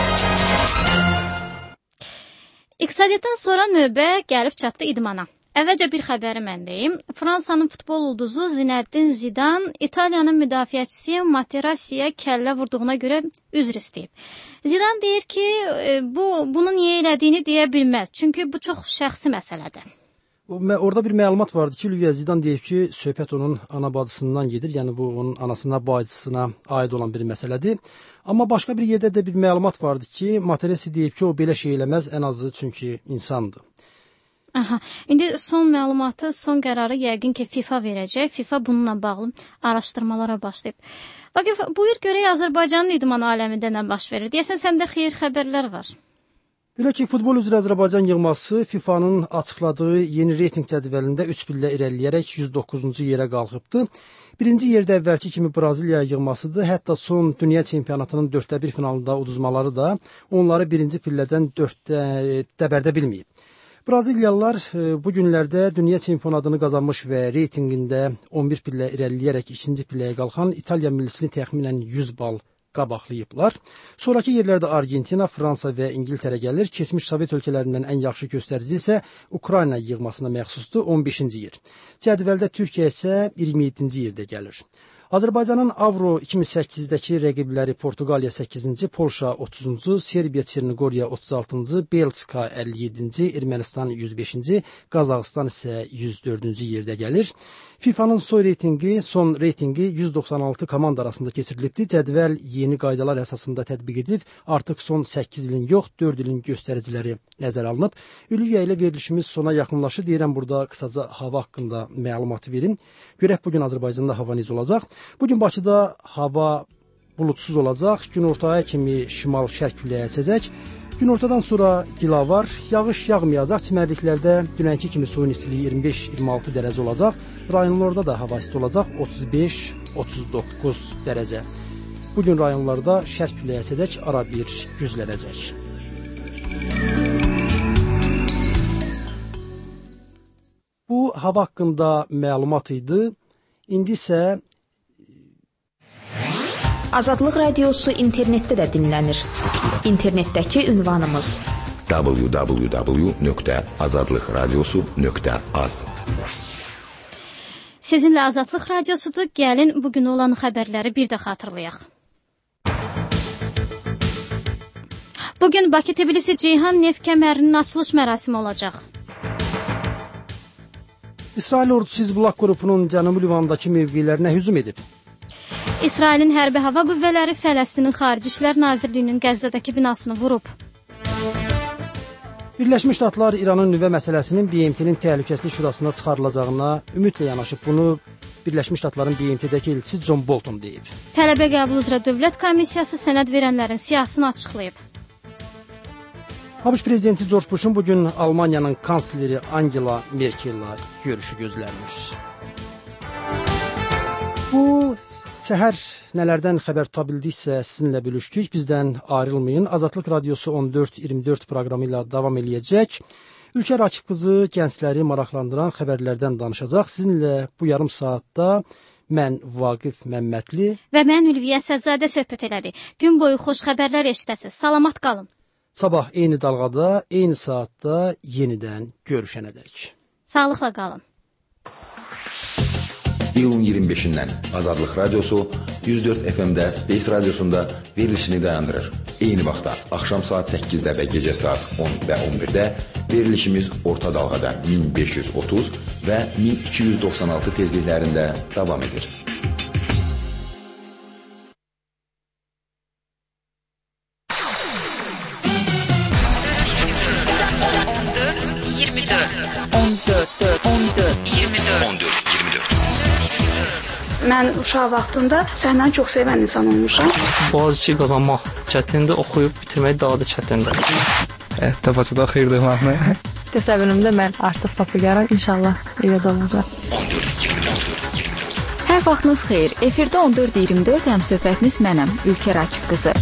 İqtisadiyyatdan sonra növbə gəlib çatdı idmana. Əvvəlcə bir xəbəri mən deyim. Fransanın futbol ulduzu Zinəddin Zidan İtaliyanın müdafiəçisi Materazziyə kəllə vurduğuna görə üzr istəyib. Zidan deyir ki, bunu niyə elədiyini deyə bilməz. Çünki bu çox şəxsi məsələdir. Orada bir məlumat vardı ki, Olivier Zidan deyib ki, söhbət onun ana bacısından gedir. Yəni bu onun anasına, bacısına aid olan bir məsələdir. Amma başqa bir yerdə də bir məlumat vardı ki, Materazzi deyib ki, o belə şey eləməz, ən azı çünki insandır. Aha, indi son məlumatı, son qərarı yəqin ki, FIFA verəcək. FIFA bununla bağlı araşdırmalara başlayıb. Vaqif, buyur görək Azərbaycanın idman aləmində nə baş verir? Deyəsən, səndə xeyir xəbərlər var. Belə ki, futbol üzrə Azərbaycan yığması FIFA-nın açıqladığı yeni reyting cədvəlində 3 pillə irəliləyərək 109-cu yerə qalxıbdı. Birinci yerdə əvvəlki kimi Braziliya yığmasıdır. Hətta son dünya çempionatının 4-1 finalında uduzmaları da onları birinci pillədən 4-də bərdə bilməyib. Braziliyalılar bu günlərdə dünya çempionatını qazanmış və reytingində 11 pillə irəliləyərək ikinci pilləyə qalxan İtaliya millisini təxminən 100 bal qabaqlayıblar. Sonraki yerlərdə Argentina, Fransa və İngiltərə gəlir. Keçmiş Sovet ölkələrindən ən yaxşı göstərici isə Ukrayna yığmasına məxsusdur, 15-ci yer. Cədvəldə Türkiyə isə 27-ci yerdə gəlir. Azərbaycanın Avro 2008-dəki rəqibləri Portuqaliya 8-ci, Polşa 30-cu, Serbiya Çernigoriya 36-cı, Belçika 57-ci, Ermənistan 105-ci, Qazaxıstan isə 104-cü yerdə gəlir. FIFA'nın son reytingi 196 komanda arasında keçirilibdir. Cədvəl yeni qaydalar əsasında tətbiq edilib. Artıq son 8 ilin yox, 4 ilin göstəriciləri nəzərə alınıb. Ülviyə ilə verilişimiz sona yaxınlaşır. Deyirəm, burada qısaca hava haqqında məlumatı verim. Görək bugün Azərbaycanda hava necə olacaq. Bugün Bakıda hava bulutsuz olacaq. Günortaya kimi şimal-şərq küləyi əsəcək. Günortadan sonra dilavar, yağış yağmayacaq. Çimərliklərdə dünənki kimi suyun istiliyi 25-26 dərəcə olacaq. Rayonlarda da hava isti olacaq, 35-39 dərəcə. Bugün rayonlarda şərq küləyi əsəcək, ara bir güclənəcək. Bu hava haqqında məlumat idi. İndi isə Azadlıq radiosu internetdə də dinlənir. İnternetdəki ünvanımız www.azadlıqradiosu.az. Sizinlə Azadlıq radiosudur. Gəlin bugün olan xəbərləri bir də xatırlayaq. Bugün Bakı-Tbilisi-Ceyhan neft kəmərinin açılış mərasimi olacaq. İsrail ordusu Hizbullah qrupunun Cənubi Livandakı mövqelərinə hücum edib. İsrailin hərbi hava qüvvələri Fələstinin Xarici İşlər Nazirliyinin Qəzzədəki binasını vurub. Birləşmiş Ştatlar İranın nüvə məsələsinin BMT-nin Təhlükəsizlik Şurasına çıxarılacağına ümidlə yanaşıb. Bunu Birləşmiş Ştatların BMT-dəki elçisi John Bolton deyib. Tələbə qəbul üzrə Dövlət Komissiyası sənəd verənlərin siyahısını açıqlayıb. ABŞ prezidenti George Bush'un bugün Almaniyanın kansleri Angela Merkel'la görüşü gözlənir. Bu səhər nələrdən xəbər tuta bildiksə sizinlə bölüşdük. Bizdən ayrılmayın. Azadlıq Radiosu 14-24 proqramı ilə davam eləyəcək. Ülkə Rakib qızı gəncləri maraqlandıran xəbərlərdən danışacaq. Sizinlə bu yarım saatda Mən Vaqif Məmmədli və mən Ülviyə Səccadə söhbət elədik. Gün boyu xoş xəbərlər eşidəsiz. Salamat qalın. Sabah eyni dalğada, eyni saatda yenidən görüşənədək. Sağlıqla qalın. İyulun 25-dən Azadlıq Radiosu 104 FM-də Space Radiosunda verilişini dayandırır. Eyni vaxtda axşam saat 8-də və gecə saat 10 və 11-də verilişimiz orta dalğada 1530 və 1296 tezliklərində davam edir. Mən uşaq vaxtında səndən çox sevən insan olmuşam. Boğaziçi qazanmaq çətindir, oxuyub bitirmək daha da çətindir. Təbatüdə xeyir deməkmi? Təsəvvürümdə mən artıq populyarım, inşallah elə də olacaq. Hər vaxtınız xeyir. Efirdə 14-24 həmsöhbətiniz mənəm, Ülkər Akif qızı.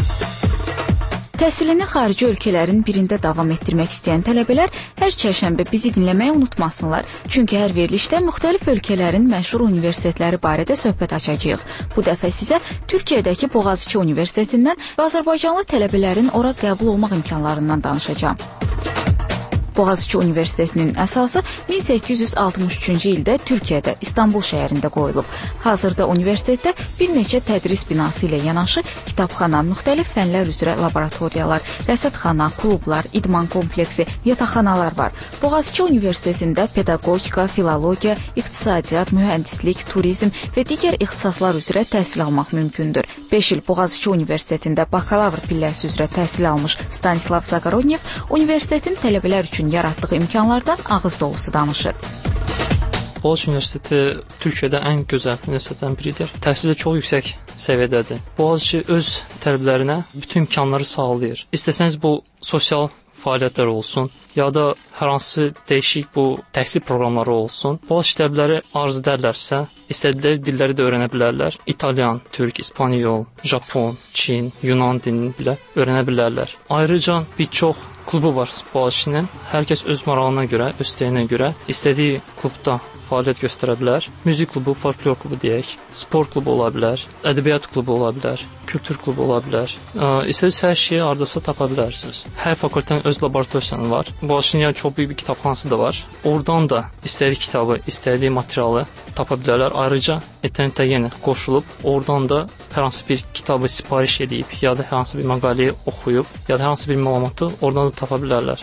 Təhsilini xarici ölkələrin birində davam etdirmək istəyən tələbələr hər çərşənbə bizi dinləməyi unutmasınlar. Çünki hər verilişdə müxtəlif ölkələrin məşhur universitetləri barədə söhbət açacağıq. Bu dəfə sizə Türkiyədəki Boğaziçi Universitetindən və Azərbaycanlı tələbələrin ora qəbul olmaq imkanlarından danışacağam. Boğaziçi Universitetinin əsası 1863-cü ildə Türkiyədə, İstanbul şəhərində qoyulub. Hazırda universitetdə bir neçə tədris binası ilə yanaşı kitabxana, müxtəlif fənlər üzrə laboratoriyalar, rəsədxana, klublar, idman kompleksi, yataqxanalar var. Boğaziçi Universitetində pedaqogika, filologiya, iqtisadiyyat, mühəndislik, turizm və digər ixtisaslar üzrə təhsil almaq mümkündür. 5 il Boğaziçi Universitetində bakalavr pilləsi üzrə təhsil almış Stanislav Zagarodnyev universitetin tələbələr üçün yaratdığı imkanlardan ağız dolusu danışır. Boğaziçi Universiteti Türkiyədə ən gözəl universitetlərdən biridir. Təhsili çox yüksək səviyyədədir. Boğaziçi öz tələbələrinə bütün imkanları sağlayır. İstəsəniz bu sosial fəaliyyətlər olsun, ya da hər hansı dəyişik bu təhsil proqramları olsun. Boğaziçi tələbələri arzu edərlərsə, istədikləri dilləri də öyrənə bilərlər. İtalyan, türk, İspanyol, Japon, Çin, Yunan dilini belə öyrənə bilərlər. Ayrıca bir çox klubu var Boğaziçinin. Hər kəs öz marağına görə, öz istəyinə görə istədiyi klubda fəaliyyət göstərə bilər. Müzik klubu, folklor klubu deyək, sport klubu ola bilər, ədəbiyyat klubu ola bilər, kültür klubu ola bilər. İstədiyiniz hər şeyi ardasa tapa bilərsiniz. Hər fakültənin öz laboratoriyası var. Boğaziçinin çox böyük bir kitabxanası da var. Oradan da istədiyi kitabı, istədiyi materialı tapa bilərlər. Ayrıca internetdə yenə qoşulub, oradan da hər hansı bir kitabı sifariş edib, ya da hər hansı bir məqaləyi oxuyub, ya da hər hansı bir məlumatı oradan da tapa bilərlər.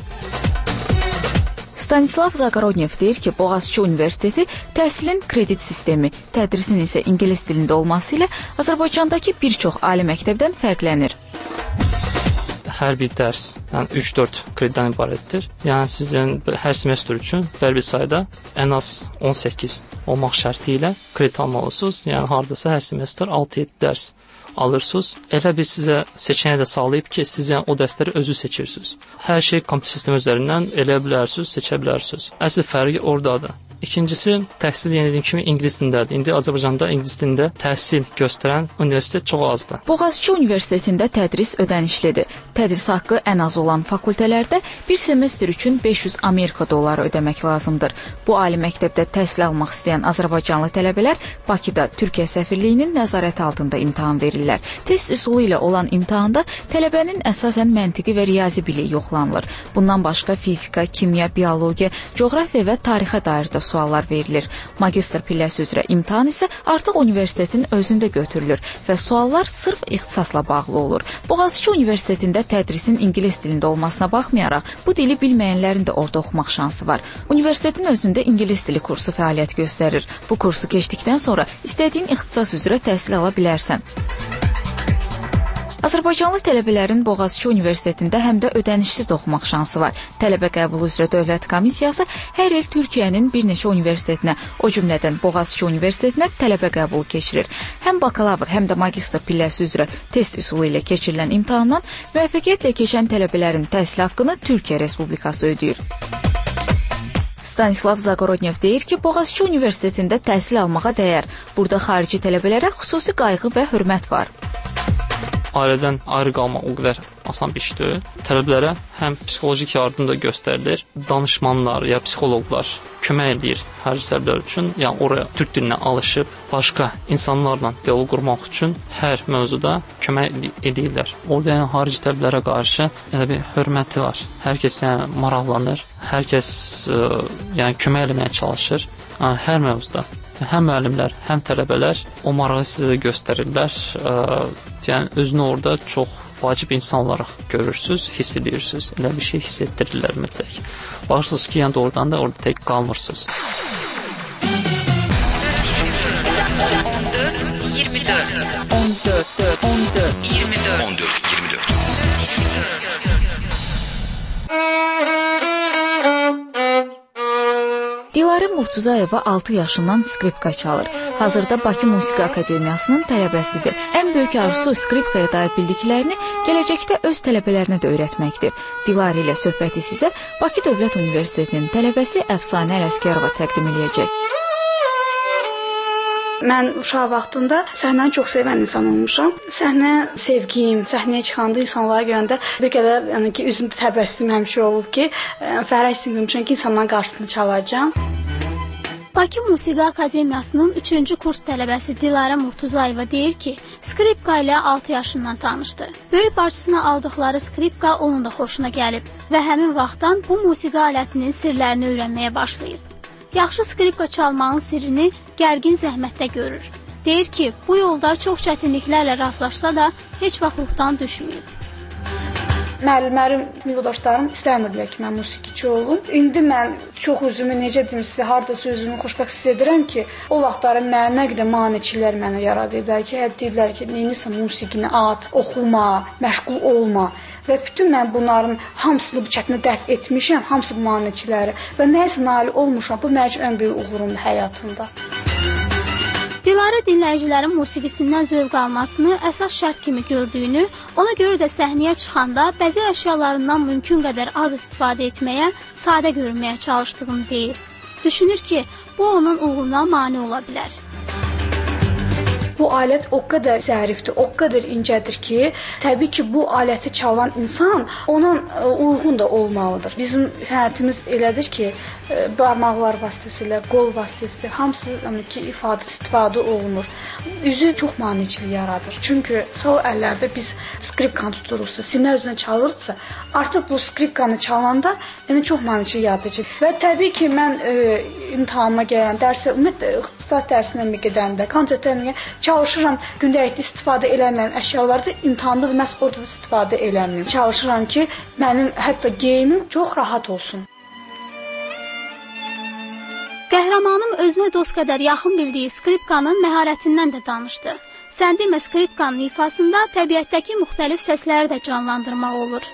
Stanislav Zagarodnyev deyir ki, Boğaziçi Universiteti təhsilin kredit sistemi, tədrisin isə ingilis dilində olması ilə Azərbaycandakı bir çox ali məktəbdən fərqlənir. Hər bir dərs, yəni 3-4 kreditdən ibarətdir. Yəni sizin hər semestr üçün bir sayda ən az 18 olmaq şərti ilə kredit almalısınız. Yəni hardasa hər semestr 6-7 dərs alırsınız. Elə bir sizə seçeneği də sağlayıb ki, siz yəni o dərsləri özü seçirsiniz. Hər şey kompüter sistemi üzərindən elə bilərsiniz, seçə bilərsiniz. Əsl fərqi oradadır. İkincisi, təhsil yenildiyim kimi ingilis dilindədir. İndi Azərbaycanda ingilis dilində təhsil göstərən universitet çox azdır. Boğaziçi Universitetində tədris ödənişlidir. Tədris haqqı ən az olan fakültələrdə bir semestr üçün 500 Amerika dolları ödəmək lazımdır. Bu ali məktəbdə təhsil almaq istəyən Azərbaycanlı tələbələr Bakıda Türkiyə səfirliyinin nəzarəti altında imtahan verirlər. Test üsulu ilə olan imtahanda tələbənin əsasən məntiqi və riyazi biliyi yoxlanılır. Bundan başqa fizika, kimya, biologiya, coğrafiya və tarixə dair də suallar verilir. Magistr pilləsi üzrə imtahan isə artıq universitetin özündə götürülür və suallar sırf ixtisasla bağlı olur. Boğaziçi Universitetində tədrisin ingilis dilində olmasına baxmayaraq, bu dili bilməyənlərin də orada oxumaq şansı var. Universitetin özündə ingilis dili kursu fəaliyyət göstərir. Bu kursu keçdikdən sonra istədiyin ixtisas üzrə təhsil ala bilərsən. Azərbaycanlı tələbələrin Boğaziçi Universitetində həm də ödənişsiz oxumaq şansı var. Tələbə qəbulu üzrə Dövlət Komissiyası hər il Türkiyənin bir neçə universitetinə, o cümlədən Boğaziçi Universitetinə tələbə qəbulu keçirir. Həm bakalavr, həm də magistr pilləsi üzrə test üsulu ilə keçirilən imtahandan müvəffəqiyyətlə keçən tələbələrin təhsil haqqını Türkiyə Respublikası ödəyir. Stanislav Zagarodnyev deyir ki, Boğaziçi Universitetində təhsil almağa dəyər. Burada xarici tələbələrə xüsusi qayğı və hörmət var. ailədən ayrı qalmaq o qədər asan bir iş deyil. Tələbələrə həm psixoloji yardım da göstərilir, danışmanlar ya psixoloqlar kömək edir xarici tələbələr üçün. Yəni oraya türk dilinə alışıb başqa insanlarla dialoq qurmaq üçün hər mövzuda kömək edirlər. Orada yəni xarici tələbələrə qarşı elə bir hörməti var. Hər kəs yəni maraqlanır, hər kəs yəni kömək etməyə çalışır. Hər mövzuda həm müəllimlər, həm tələbələr o marağı sizə də göstərirlər. Yəni özünü orada çox vacib insan olaraq görürsüz, hiss edirsiniz. Elə bir şey hiss etdirirlər mütləq. Baxırsınız ki, yəni doğrudan da orada tək qalmırsınız. 14-24 Dilarə Murtuzayeva 6 yaşından skripka çalır. Hazırda Bakı Musiqi Akademiyasının tələbəsidir. Ən böyük arzusu skripkaya dair bildiklərini gələcəkdə öz tələbələrinə də öyrətməkdir. Dilarə ilə söhbəti sizə Bakı Dövlət Universitetinin tələbəsi Əfsanə Ələsgərova təqdim edəcək. Mən uşaq vaxtında səhnəni çox sevən insan olmuşam. Səhnə sevgim, səhnəyə çıxanda insanlara görəndə bir qədər yəni ki, üzümdə təbəssüm həmişə olub ki, fərəh hiss etmişəm ki, insanların qarşısında çalacağam. Bakı Musiqi Akademiyasının 3-cü kurs tələbəsi Dilarə Murtuzayeva deyir ki, skripka ilə 6 yaşından tanışdı. Böyük bacısına aldıqları skripka onun da xoşuna gəlib və həmin vaxtdan bu musiqi alətinin sirlərini öyrənməyə başlayıb. Yaxşı skripka çalmağın sirrini gərgin zəhmətdə görür. Deyir ki, bu yolda çox çətinliklərlə rastlaşsa da heç vaxt ruhdan düşməyib. Müəllimlərim, yoldaşlarım istəmirdilər ki, mən musiqiçi olum. İndi mən çox özümü, necə deyim sizə, hardasa özümü xoşbəxt hiss edirəm ki, o vaxtları mənə nə qədər maneçilər mənə yaradılar ki, deyirlər ki, neynisə musiqini at, oxuma, məşğul olma. Və bütün mən bunların hamısını bu çətinə dəf etmişəm, hamısı bu maneçiləri və nəyəsə nail olmuşam. Bu mənim üçün ən böyük uğurumdur həyatımda. Dilarə dinləyicilərin musiqisindən zövq almasını əsas şərt kimi gördüyünü, ona görə də səhnəyə çıxanda bəzi əşyalarından mümkün qədər az istifadə etməyə, sadə görünməyə çalışdığını deyir. Düşünür ki, bu onun uğuruna mane ola bilər. Bu alət o qədər zərifdir, o qədər incədir ki, təbii ki, bu aləti çalan insan onun uyğun da olmalıdır. Bizim sənətimiz elədir ki, barmaqlar vasitəsilə, qol vasitəsilə hamısı ki, istifadə olunur. Üzü çox maneçilik yaradır. Çünki sol əllərdə biz skripkanı tuturuzsa, sinə üzrə çalırıqsa, artıq bu skripkanı çalanda yəni çox maneçilik yaradacaq. Və təbii ki, mən imtahana gələn dərsə, ümumiyyətlə iqtisad dərsinə gedəndə, konsertlərinə çalışıram gündəlikdə istifadə eləməyən əşyalarda imtahanda da məhz orada da istifadə eləməyim. Çalışıram ki, mənim hətta geyimim çox rahat olsun. Qəhrəmanım özünə dost qədər yaxın bildiyi skripkanın məharətindən də danışdı. Sən demə skripkanın ifasında təbiətdəki müxtəlif səsləri də canlandırmaq olur.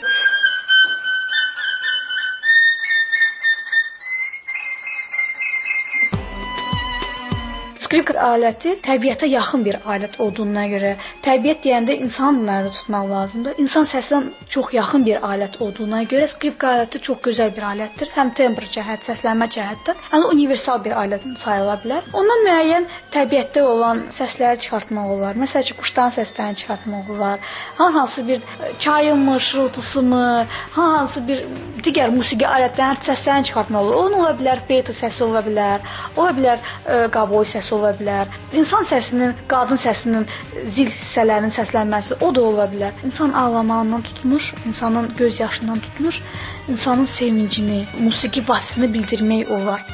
Skripka aləti təbiətə yaxın bir alət olduğuna görə, təbiət deyəndə insan nəzərdə tutmaq lazımdır. İnsan səsinə çox yaxın bir alət olduğuna görə skripka aləti çox gözəl bir alətdir. Həm tembr cəhət, səslənmə cəhətdən, yəni universal bir alət sayıla bilər. Ondan müəyyən təbiətdə olan səsləri çıxartmaq olar. Məsələn ki, quşların səslərini çıxartmaq olar. Hansı bir çayınmı, şırıltısımı, hansı bir digər musiqi alətlərinin səslərini çıxartmaq olar. Onun ola bilər beta səsi ola bilər qaboy səsi ola bilər. İnsan səsinin, qadın səsinin zil hissələrinin səslənməsi o da ola bilər. İnsan ağlamağından tutmuş, insanın göz yaşından tutmuş, insanın sevincini, musiqi vasitəsini bildirmək olar.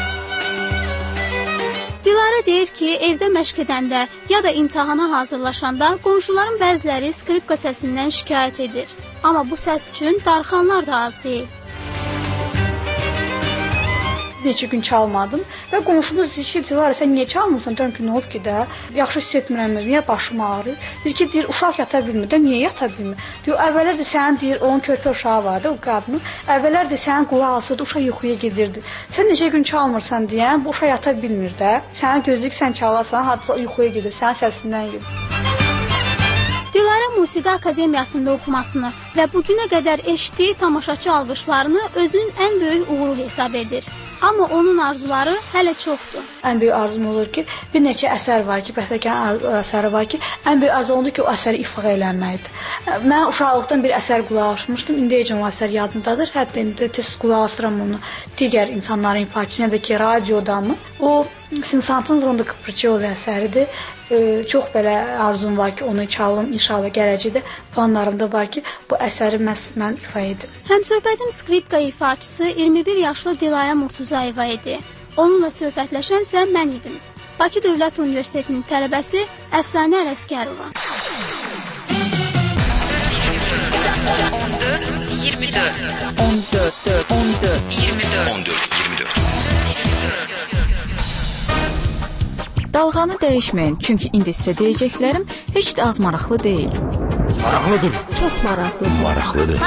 Dilarə deyir ki, evdə məşq edəndə ya da imtahana hazırlaşanda qonşuların bəziləri skripka səsindən şikayət edir. Amma bu səs üçün darıxanlar da az deyil. Neçə gün çalmadım və qonşumuz deyir ki, Dilarə, sən niyə çalmırsan? Deyirəm ki, nə olub ki də? Yaxşı hiss etmirəm özümü, ya başım ağrır. Deyir ki, deyir, uşaq yata bilmir. Deyir, niyə yata bilmir? Deyir, əvvəllər də sənin, deyir, onun körpə uşağı vardı, o qadının. Əvvəllər də sənin qulaq asırdı, uşaq yuxuya gedirdi. Sən neçə gün çalmırsan deyən, bu uşaq yata bilmir də. Səni gözləyik, sən çalarsan, hardasa yuxuya gedir, sənin səsindən gedir. Dilarə Musiqi Akademiyasında oxumasını və bugünə qədər eşitdiyi tamaşaçı alqışlarını özünün ən böyük uğuru hesab edir. Amma onun arzuları hələ çoxdur. Ən böyük arzum olur ki, Bir neçə əsər var ki, bəstəkar əsəri var ki, ən böyük arzum oldu ki, o əsəri ifa eləməkdir. Mən uşaqlıqdan bir əsər qulaq asmışdım, indiyəcən o əsər yadımdadır. Hətta indi tez qulaq asıram onu digər insanların ifaçısına da ki, radioda mı? O Sinsantın Ronda Kıpırçıoğlu əsəridir. Çox belə arzum var ki, onu çalım. İnşallah gələcəkdə planlarımda var ki, bu əsəri mən ifa edim. Həmsöhbətim skripka ifaçısı 21 yaşlı Dilarə Murtuzayeva idi. Onunla söhbətləşən isə mən idim. Bakı Dövlət Universitetinin tələbəsi Əfsanə Ələsgərova. 14 24 Dalğanı dəyişməyin, çünki indi sizə deyəcəklərim heç də az maraqlı deyil. Maraqlıdır. Çox maraqlıdır. Maraqlıdır.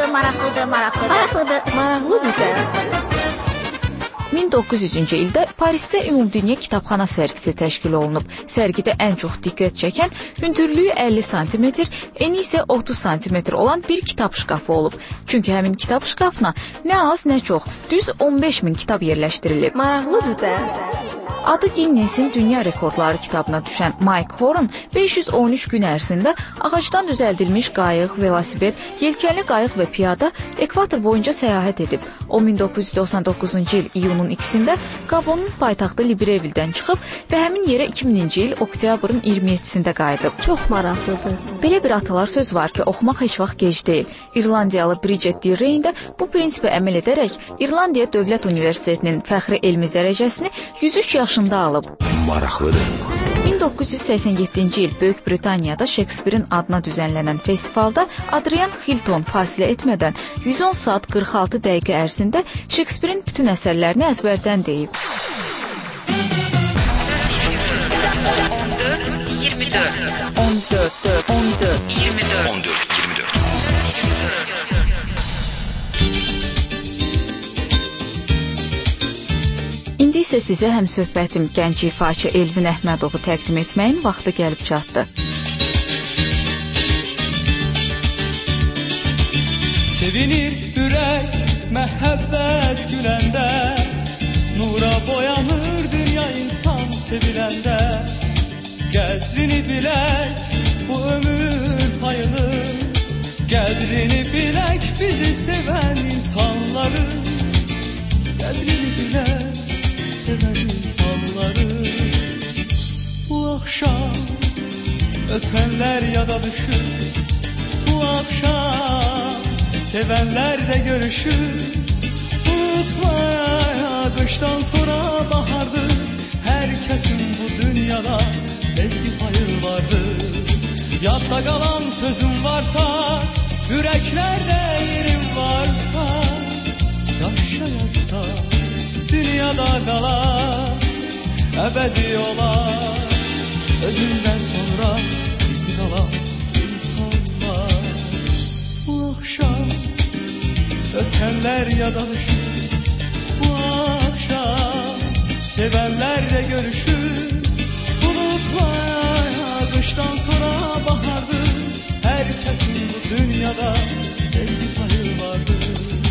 Maraqlıdır da. 1900-cü ildə Parisdə Ümumdünya Kitabxana sərgisi təşkil olunub. Sərgidə ən çox diqqət çəkən hündürlüyü 50 sm, eni isə 30 sm olan bir kitab şkafı olub. Çünki həmin kitab şkafına nə az, nə çox, düz 15.000 kitab yerləşdirilib. Maraqlıdır da. Adı Guinness-in Dünya Rekordları kitabına düşən Mike Horan 513 gün ərzində ağacdan düzəldilmiş qayıq, velosiped, yelkənli qayıq və piyada ekvator boyunca səyahət edib. O 1999-cu il iyunun 2-də Gabonun paytaxtı Librevilledən çıxıb və həmin yerə 2000-ci il oktyabrın 27-sində qayıdıb. Çox maraqlıdır. Belə bir atalar söz var ki, oxumaq heç vaxt gec deyil. İrlandiyalı Bridget Dirreyn də bu prinsipə əməl edərək İrlandiya Dövlət Universitetinin fəxri elmi dərəcəsini 103 yaşında alıb. Maraqlıdır. 1987-ci il Böyük Britaniyada Shakespeare-in adına düzənlənən festivalda Adrian Hilton fasilə etmədən 110 saat 46 dəqiqə ərzində Shakespeare-in bütün əsərlərini əzbərdən deyib. 14 24 İndi isə sizə həmsöhbətim gənc ifaçı Elvin Əhmədovu təqdim etməyin vaxtı gəlib çatdı. Sevinir ürək məhəbbət güləndə, nura boyanır dünya insan seviləndə. Qədrini bilək bu ömür payını, qədrini bilək bizi sevən insanların, qədrini bilək sevən insanları. Bu axşam ötənlər yada düşür, bu axşam sevənlər də görüşür. Unutmaya qışdan sonra bahardır, hər kəsin bu dünyada sevgi payı vardır. Yadda qalan sözüm varsa, ürəklərdə yerim varsa, yaşayarsa dünyada qalar, əbədi olar. Özündən sonra bizi qalan insanlar. Bu axşam ötənlər yada düşür, bu axşam sevənlər də görüşür. Unutmaya qışdan sonra bahardır, hər kəsin bu dünyada sevgi payı vardır.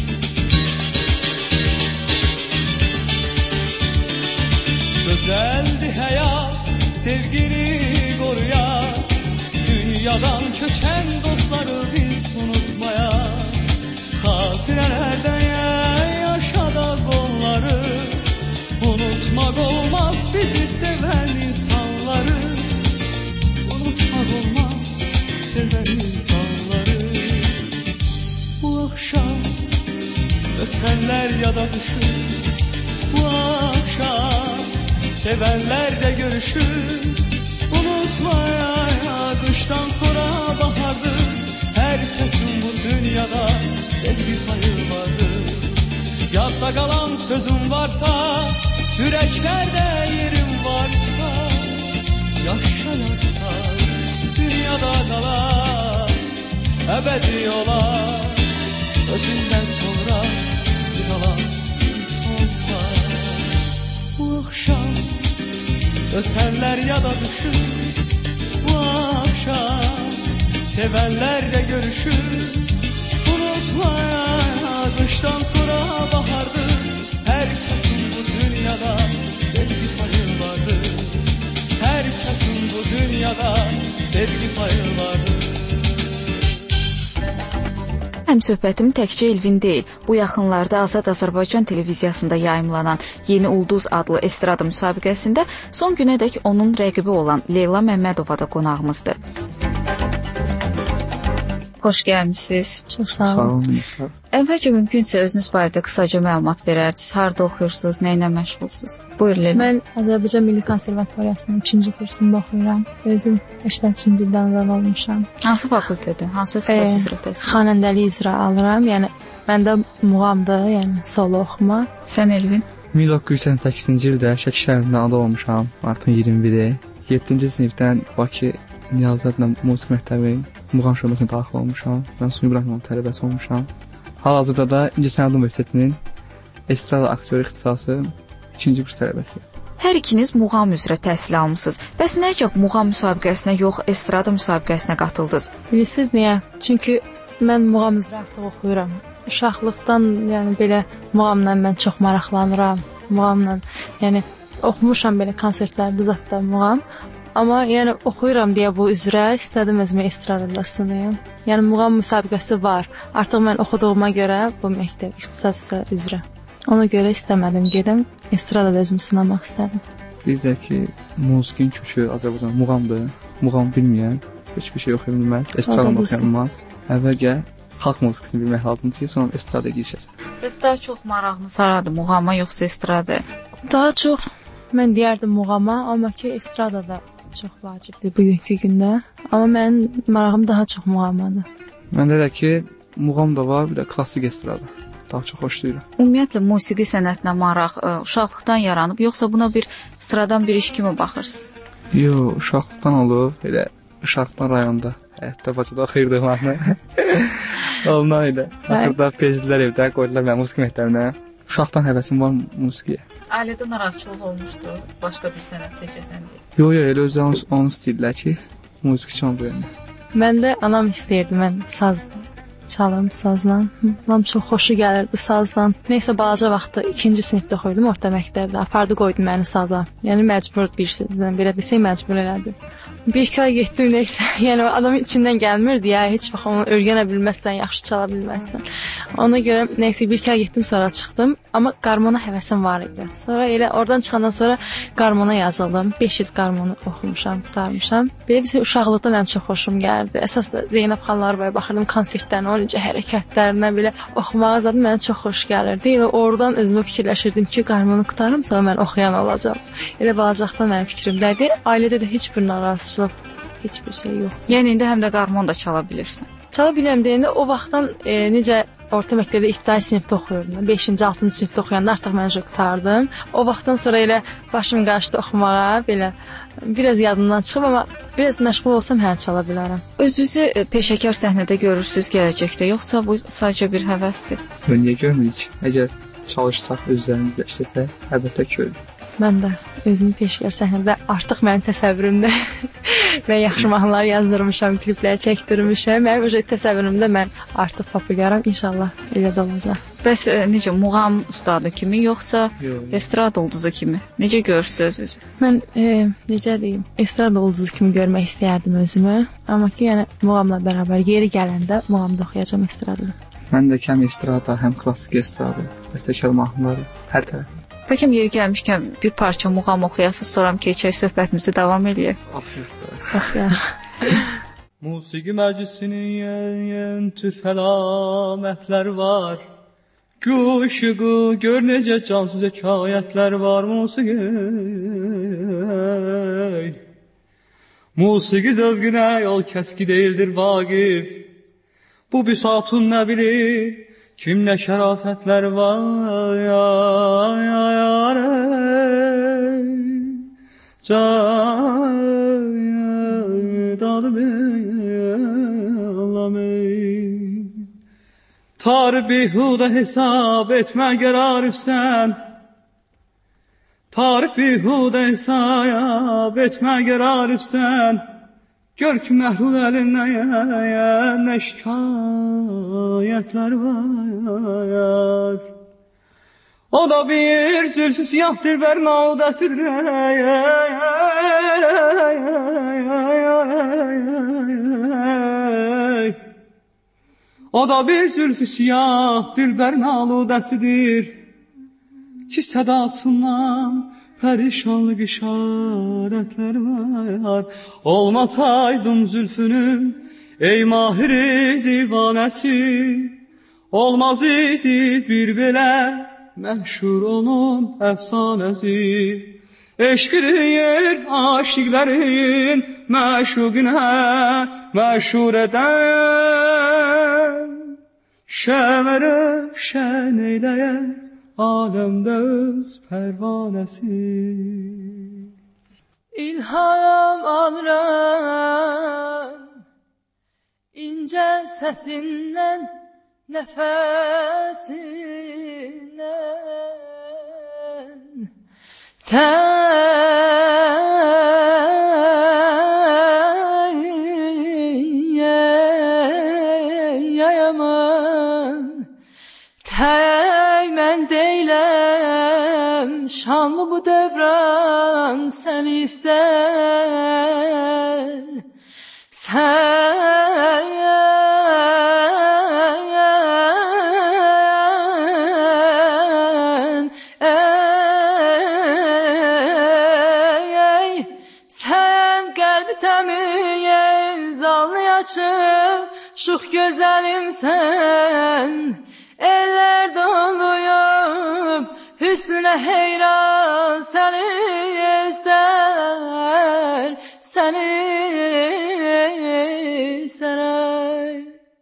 Gözəldir həyat, sevgini qoruyar, dünyadan köçən dostları biz unutmaya. Xatirələrdə yaşadaq onları, unutmaq olmaz bizi sevən insanları. Unutmaq olmaz sevən insanları. Bu axşam ötənlər yada düşür, bu axşam sevənlər də görüşür. Unutmaya qışdan sonra bahardır, hər kəsin bu dünyada sevgi payı vardır. Yadda qalan sözüm varsa, ürəklərdə yerim varsa, yaşayarsa dünyada qalar, əbədi olar. Özündən sonra bizi qalan insanlar. Bu axşam ötənlər yada düşür, bu axşam sevənlər də görüşür. Unutmaya qışdan sonra bahardır, hər kəsin bu dünyada sevgi payı vardır. bu dünyada sevgi payı vardır. Həmsöhbətim təkcə Elvin deyil, bu yaxınlarda Azad Azərbaycan televiziyasında yayımlanan Yeni Ulduz adlı estrada müsabiqəsində son günədək onun rəqibi olan Leyla Məmmədova da qonağımızdır. Xoş gəlmişsiniz. Çox sağ olun. Əvvəlcə mümkünsə özünüz barədə qısaca məlumat verərdiniz. Harda oxuyursunuz, nə ilə məşğulsunuz? Buyurun Leyla. Mən Azərbaycan Milli Konservatoriyasının 3-cü kursunda oxuyuram. Özüm 83-cü ildən azad olmuşam. Hansı fakültədə? Hansı ixtisas üzrə təhsil? Xanəndəlik üzrə alıram. Yəni məndə muğamdır, yəni solo oxuma. Sən Elvin? 1988-ci ildə Şəki şəhərində anadan olmuşam. Artıq 21-dir. 7-ci sinifdən Bakı Niyazatla Musiqi Məktəbi muğam şöbəsinə daxil olmuşam. Mən Suni İbrahimov tələbəsi olmuşam. Hal-hazırda da İnci Sənət Universitetinin estrada aktyor ixtisası 2-ci kurs tələbəsiyəm. Hər ikiniz muğam üzrə təhsil almısınız. Bəs necə muğam müsabiqəsinə yox, estrada müsabiqəsinə qatıldınız? Bilirsiniz niyə? Çünki mən muğam üzrə artıq oxuyuram. Uşaqlıqdan, yəni belə muğamla mən çox maraqlanıram. Muğamla, yəni oxumuşam belə konsertlərdə zətdə muğam. Amma yəni oxuyuram deyə bu üzrə istədim özümə estradada sınayım. Yəni muğam müsabiqəsi var. Artıq mən oxuduğuma görə bu məktəb ixtisas üzrə. Ona görə istəmədim gedim, estradada özümü sınamaq istədim. Bir də ki, musiqinin kökü Azərbaycan muğamdır. Muğam bilməyən heç bir şey oxuya bilməz, estrada oxuya bilməz. Əvvəlcə xalq musiqisini bilmək lazımdır ki, sonra estrada girişəsən. Bəs daha çox marağınız haradır, muğama yoxsa estrada? Daha çox mən deyərdim muğama, amma ki estrada da çox vacibdir bugünkü gündə. Amma mənim marağım daha çox muğamadır. Məndə də ki, muğam da var, bir də klassik estrada. Daha çox xoşlayıram. Ümumiyyətlə musiqi sənətinə maraq uşaqlıqdan yaranıb, yoxsa buna bir sıradan bir iş kimi baxırsınız? Yox, uşaqlıqdan olub, elə uşaqlıqdan rayonda, həyətdə Bakıda oxuyurdum mahnı. Ondan idi. Axırda pezdilər evdə qoydular mən musiqi məktəbinə. Uşaqdan həvəsim var musiqiyə. Ailədə narahatçılıq olmuşdu, başqa bir sənət seçəsən deyə. Yox, elə özləri onu istəyirlər ki, musiqiçi ol bu yöndə. Mən də anam istəyirdi, mən saz çalım sazla. Anam çox xoşu gəlirdi sazdan. Nəysə balaca vaxtda 2-ci sinifdə oxuyurdum orta məktəbdə. Apardı qoydu məni saza. Yəni məcbur bir sözlə belə desək məcbur elədi. Bir-iki ay getdim nəysə. Yəni adamın içindən gəlmirdi ya. Heç vaxt onu öyrənə bilməzsən, yaxşı çala bilməzsən. Ona görə nəysə bir-iki ay getdim sonra çıxdım. Amma qarmona həvəsim var idi. Sonra elə oradan çıxandan sonra qarmona yazıldım. 5 il qarmonu oxumuşam, qurtarmışam. Belə bir uşaqlıqda mənim çox xoşum gəlirdi. Əsas da Zeynəb xanlar belə baxırdım konsertlərinə, o necə hərəkətlərinə belə oxumağa zaten mənə çox xoş gəlirdi. Elə oradan özümə fikirləşirdim ki, qarmonu qurtarım, sonra mən oxuyan olacağam. Elə balacaqdan mənim fikrimdədir. Ailədə də heç bir narazıçılıq, heç bir şey yoxdur. Yəni indi həm də qarmon da çala bilirsən. Çala bilirəm deyəndə o vaxtdan necə orta məktəbdə ibtidai sinifdə oxuyurdum. 5-ci, 6-cı sinifdə oxuyanda artıq mən qurtardım. O vaxtdan sonra elə başım qarışdı oxumağa, belə biraz yadımdan çıxıb, amma biraz məşğul olsam hə çala bilərəm. Özünüzü peşəkar səhnədə görürsüz gələcəkdə, yoxsa bu sadəcə bir həvəsdir? Niyə görmürük? Əgər çalışsaq, özlərimizlə işləsək, əlbəttə görürük. Mən də özümü peşəkar səhnədə artıq mənim təsəvvürümdə mən yaxşı mahnılar yazdırmışam, kliplər çəkdirmişəm. Mənim təsəvvürümdə mən artıq populyarım, inşallah elə də olacaq. Bəs necə muğam ustadı kimi, yoxsa estrada ulduzu kimi? Necə görürsünüz özünüzü? Mən necə deyim, estrada ulduzu kimi görmək istəyərdim özümü. Amma ki, yəni muğamla bərabər yeri gələndə muğamda oxuyacağam estradada. Mən də həm estrada, həm klassik estrada, bəstəkar mahnıları hər tərəf. Bəlkə yeri gəlmişkən bir parça muğam oxuyasınız, sonra keçək söhbətimizi davam eləyək. Oxuyaq. Musiqi məclisinin türf əlamətlər var. Gül işığı gör necə cansız hekayətlər var musiqi. Musiqi zövqünə yol kəski deyildir Vaqif. Bu büsatun nə bilir? Kim nə şərafətlər var ya Tar bihuda hesab etmə gərarifsən. Tar bihuda hesab etmə gərarifsən. Gör ki məhlul əlindən nə şikayətlər var. O da bir zülfü siyahdır bərnaud əsirlər. O da bir zülfü siyah dilbərin aludəsidir ki sədasından pərişanlıq işarətlər var. Olmasaydın zülfünün ey mahiri divanəsi, olmaz idi bir belə məşhur onun əfsanəsi. Eşqliyir aşiqlərin məşuqinə məşhur edən, şəmərə şən eyləyər aləmdə öz pərvanəsi. İlham alıram incə səsindən, nəfəsindən, mən deyiləm, şanlı bu dövran səni istər, sən qəlbi təmiz alnıyaçıb, şux gözəlimsən, eller doluyub, hüsnə heyran səni istər, səni istərək.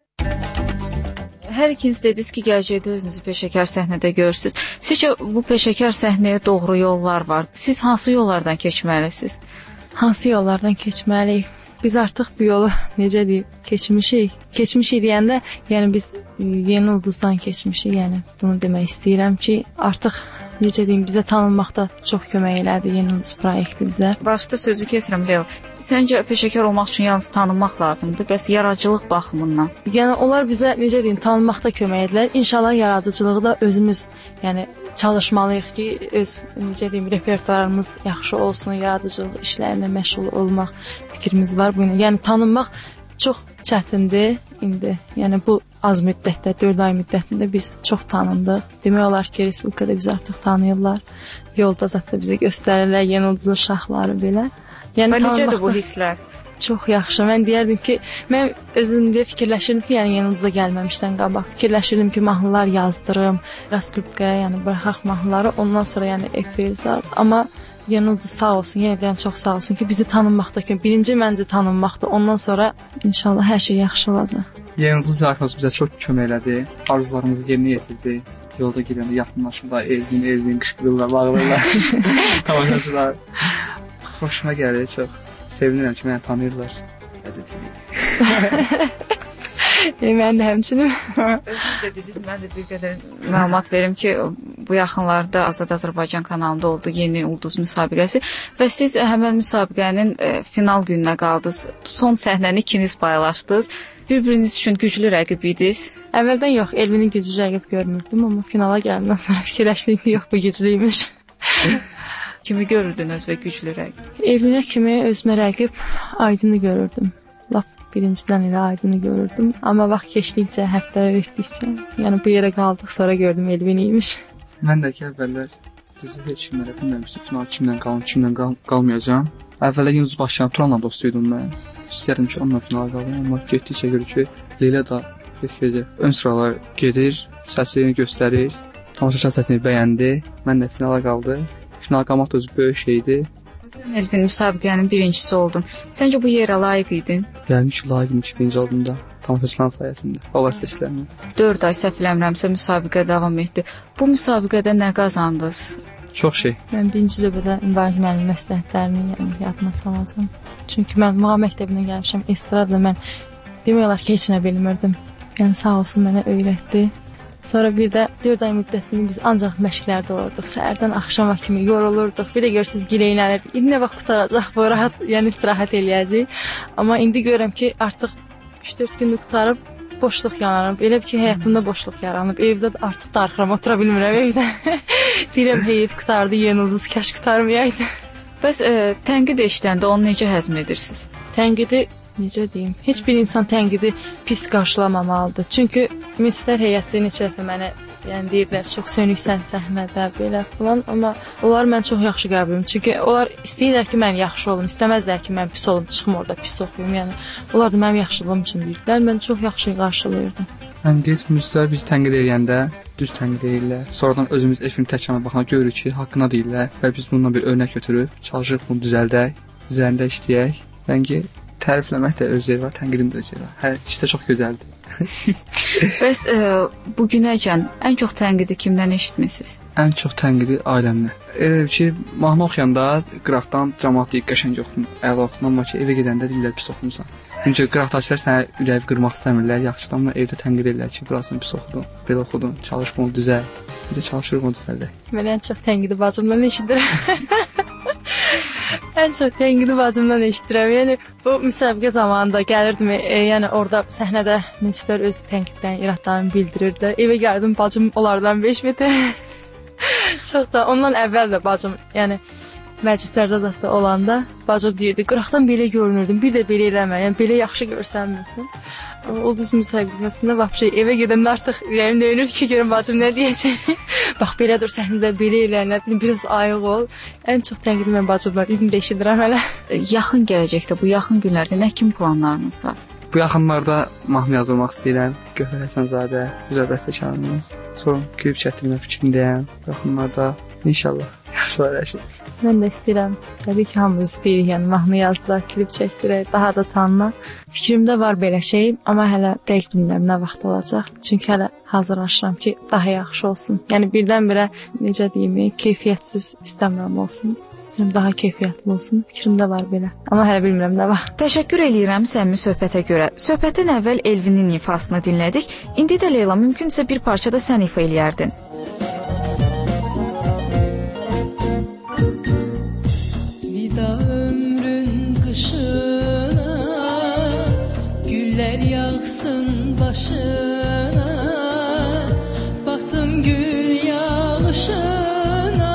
Hər ikiniz dediniz ki, gələcəkdə özünüzü peşəkar səhnədə görürsünüz. Sizcə bu peşəkar səhnəyə doğru yollar var. Siz hansı yollardan keçməlisiniz? Hansı yollardan keçməliyik? Biz artıq bu yolu, necə deyim, keçmişik. Keçmişik deyəndə, yəni biz Yeni Ulduzdan keçmişik. Yəni bunu demək istəyirəm ki, artıq necə deyim, bizə tanınmaqda çox kömək elədi Yeni Ulduz proyekti bizə. Başda sözü kesirəm, Leyla. Səncə peşəkar olmaq üçün yalnız tanınmaq lazımdır, bəs yaradıcılıq baxımından? Yəni onlar bizə necə deyim, tanınmaqda kömək edilər. İnşallah yaradıcılığı da özümüz, yəni çalışmalıyıq ki, öz necə deyim, repertuarımız yaxşı olsun, yaradıcılıq işlərlə məşğul olmaq fikrimiz var bu ilə. Yəni tanınmaq çox çətindir indi. Yəni bu az müddətdə, 4 ay müddətində biz çox tanındıq. Demək olar ki, Respublikada bizi artıq tanıyırlar. Yolda zətdə bizi göstərirlər, Yeni Ulduzun uşaqları belə. Yəni necədir bu hisslər? Çox yaxşı. Mən deyərdim ki, mən özümdə fikirləşirdim ki, yəni Yeni Ulduza gəlməmişdən qabaq fikirləşirdim ki, mahnılar yazdırım, Respublikaya, yəni buraxaq mahnıları, ondan sonra yəni efir zat. Amma Yeni Ulduz sağ olsun, yenə deyirəm çox sağ olsun ki, bizi tanınmaqda, birinci məncə tanınmaqda, ondan sonra inşallah hər şey yaxşı olacaq. Yeni Ulduz arxası bizə çox kömək elədi, arzularımızı yerinə yetirdi. Yolda gedəndə yaxınlaşırlar, Elvin qışqırırlar, bağırırlar. Tamaşaçılar. Xoşuma gəlir çox. Sevinirəm ki, məni tanıyırlar. Əzətimi. Mən də həmçinin. Özünüz də dediniz, mən də bir qədər məlumat verim ki, bu yaxınlarda Azad Azərbaycan kanalında oldu Yeni Ulduz müsabiqəsi və siz həmin müsabiqənin final gününə qaldınız. Son səhnəni ikiniz paylaşdınız. Bir-biriniz üçün güclü rəqib idiniz. Əvvəldən yox, Elvini güclü rəqib görmürdüm, amma finala gələndən sonra fikirləşdim ki, yox, bu güclüymüş. Kimi görürdünüz və güclü rəqib? Elvinə kimi özümə rəqib Aydını görürdüm. Lap birincidən elə Aydını görürdüm. Amma vaxt keçdikcə, həftələr etdikcə, yəni bu yerə qaldıq, sonra gördüm Elviniymiş. Mən də ki, əvvəllər düzü heç kim elə bilməmişdim, final kimdən qalım, kimdən qalmayacağam. Əvvəllər Yunus başlayan Turanla dostuydum mən. İstərdim ki, onunla finala qalım, amma getdikcə görür ki, Leyla da getdikcə ön sıralar gedir, səsini göstərir, tamaşaçılar səsini bəyəndi, mən də finala qaldı. Final qalmaq da özü böyük şeydir. Sən Elvin müsabiqənin birincisi oldun. Səncə bu yerə layiq idin? Yəni ki, layiqim ki, birinci oldum da, tamaşaçıların sayəsində, hava səslərinə. 4 ay səhvləmirəmsə müsabiqə davam etdi. Bu müsabiqədə nə qazandınız? Çox şey. Mən birinci növbədə Mübariz müəllimin məsləhətlərini yadıma salacağam. Çünki mən muğam məktəbinə gəlmişəm, estradla mən demək olar ki, heç nə bilmirdim. Yəni sağ olsun mənə öyrətdi. Sonra bir də 4 ay müddətini biz ancaq məşqlərdə olurduq. Səhərdən axşama kimi yorulurduq. Bir də görürsüz gileynəlirdik. İndi nə vaxt qutaracaq bu rahat, yəni istirahət eləyəcəyik. Amma indi görürəm ki, artıq 3-4 günlük qutarıb boşluq yanarım. Elə ki, həyatımda boşluq yaranıb. Evdə də artıq darıxıram, otura bilmirəm evdə. Deyirəm, heyif qutardı, Yeni Ulduz, kaş qutarmayaydı. Bəs tənqid eşidəndə onu necə həzm edirsiniz? Tənqidi necə deyim, heç bir insan tənqidi pis qarşılamamalıdır. Çünki müsiflər heyəti neçə dəfə mənə yəni deyirlər, çox sönüksən səhnədə, belə falan, amma onlar mən çox yaxşı qəbul edirəm. Çünki onlar istəyirlər ki, mən yaxşı olum, istəməzlər ki, mən pis olum, çıxım orada pis oxuyum. Yəni onlar da mənim yaxşılığım üçün deyirlər. Mən çox yaxşı qarşılayırdım. Tənqid müsiflər biz tənqid edəndə düz tənqid edirlər. Sonradan özümüz efin təkrar baxana görürük ki, haqqına deyirlər və biz bundan bir örnək götürüb çalışırıq bunu düzəldək, üzərində işləyək. Yəni tərifləmək də öz yeri var, tənqidin də öz yeri var. Hər ikisi də çox gözəldir. Bəs bu günəcən ən çox tənqidi kimdən eşitmisiniz? Ən çox tənqidi ailəmdən. Elə ki, mahnı oxuyanda qıraqdan cəmaət deyir, qəşəng oxudun, əla oxudun, amma ki, evə gedəndə deyirlər pis oxumusan. Çünki qıraqdakılar sənə ürəyi qırmaq istəmirlər, yaxşıdan amma evdə tənqid edirlər ki, burasını pis oxudun, belə oxudun, çalış bunu düzəl. Biz də çalışırıq onu düzəldək. Mən ən çox tənqidi bacımdan eşidirəm. Ən çox tənqidi bacımdan eşidirəm. Yəni bu müsabiqə zamanında gəlirdim, yəni orada səhnədə müsiflər öz tənqidlərini, iradlarını bildirirdi. Evə gəldim, bacım onlardan 5 metr. Çox da ondan əvvəl də bacım, yəni məclislərdə zətdə olanda bacım deyirdi, qıraqdan belə görünürdüm, bir də belə eləmə, yəni belə yaxşı görsənmirsən. Ulduz müsabiqəsində vəbşə evə gedəndə artıq ürəyim döyünürdü ki, görüm bacım nə deyəcək. Bax belə dur səhnədə belə elə, nə bilim biraz ayıq ol. Ən çox tənqidi mən bacımdan indi də eşidirəm hələ. Yaxın gələcəkdə, bu yaxın günlərdə nə kimi planlarınız var? Bu yaxınlarda mahnı yazılmaq istəyirəm. Gövhər Həsənzadə, gözəl bəstəkarımız. Sonra klip çəkdirmə fikrindəyəm. Yaxınlarda inşallah yaxşı olacaq. Mən də istəyirəm. Təbii ki, hamımız istəyirik, yəni mahnı yazdıraq, klip çəkdirək, daha da tanınaq. Fikrimdə var belə şey, amma hələ dəqiq bilmirəm nə vaxt olacaq. Çünki hələ hazırlaşıram ki, daha yaxşı olsun. Yəni birdən-birə necə deyim, keyfiyyətsiz istəmirəm olsun. İstəyirəm daha keyfiyyətli olsun. Fikrimdə var belə. Amma hələ bilmirəm nə var. Təşəkkür eləyirəm səmimi söhbətə görə. Söhbətdən əvvəl Elvinin ifasını dinlədik. İndi də Leyla, mümkünsə bir parça da sən ifa eləyərdin. Vida ömrün qışına, güller yağsın başına, batım gül yağışına,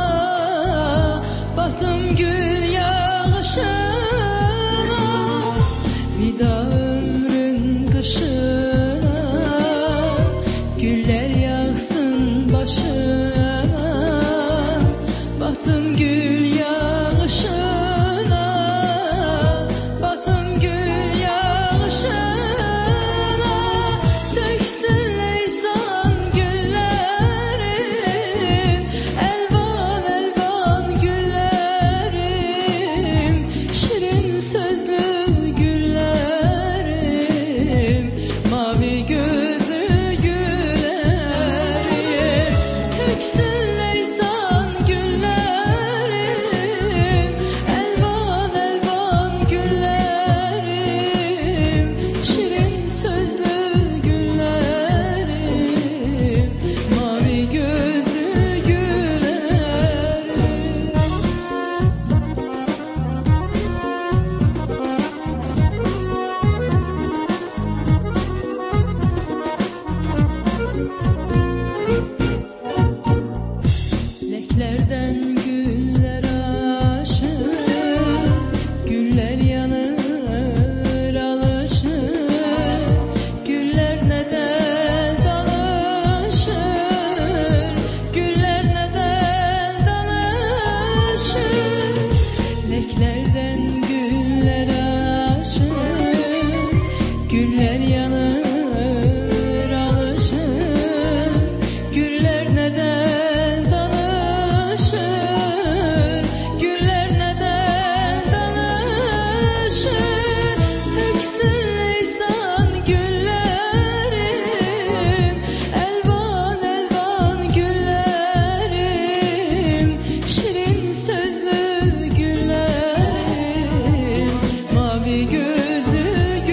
batım gül yağışına. Vida ömrün qışına, güller yağsın başına, batım gül yağışına, batım gül yağışına. Töksün leysan güllerim, elvan elvan güllerim, şirin sözlü güllerim, mavi gözlü güllerim. Töksün leysan güllerim, elvan elvan güllerim, şirin sözlü güllerim, mavi gözlü güllerim. Leklerden güller aşır, güller yanır alışır, güller neden danışır, güller neden danışır. Leklerden güller aşır, güller yanır alışır, güller neden danışır, güller neden danışır. Töksün leysan güllerim, elvan elvan güllerim, şirin sözlü güllerim, mavi gözlü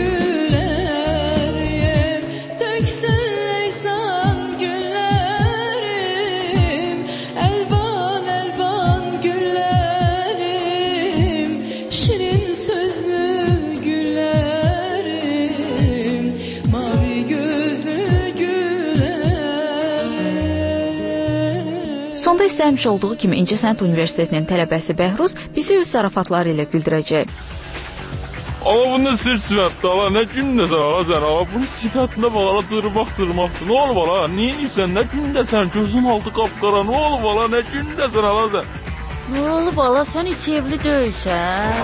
güllerim. Töksün leysan güllerim, elvan elvan güllerim, şirin sözlü güllerim, mavi gözlü güllerim. Sonda isə həmişə olduğu kimi İncəsənət Universitetinin tələbəsi Bəhruz bizi öz zarafatları ilə güldürəcək. Ala bunda sır sifətdir, ala nə gündəsən ala sən, ala bunun sifətində bax, ala cırmaqdır, nə olub ala, neyinirsən, nə gündəsən, gözün altı qapqara, nə olub ala, nə gündəsən ala sən? Nə olub ala, sən heç evli deyilsən?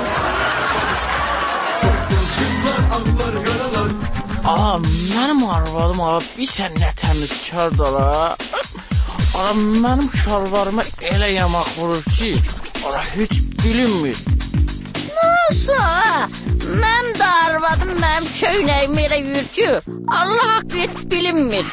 Ala, mənim arvadım ala, bilsən nə təmizkardır ala. Ala, mənim şalvarıma elə yamaq vurur ki, ala, heç bilinmir. Nasıl ha? Mən də arvadım, mənim köynəyim elə yürür ki, Allah haqq et bilinmir.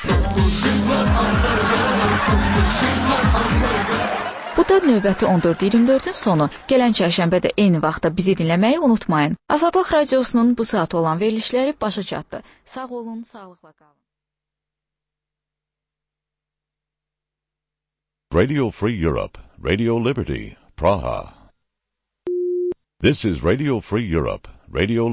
Bu da növbəti 14-24-ün sonu. Gələn çərşənbə də eyni vaxtda bizi dinləməyi unutmayın. Azadlıq Radiosunun bu saat olan verilişləri başa çatdı. Sağ olun, sağlıqla qalın. Radio Free Europe, Radio Liberty, Praha. This is Radio Free Europe, Radio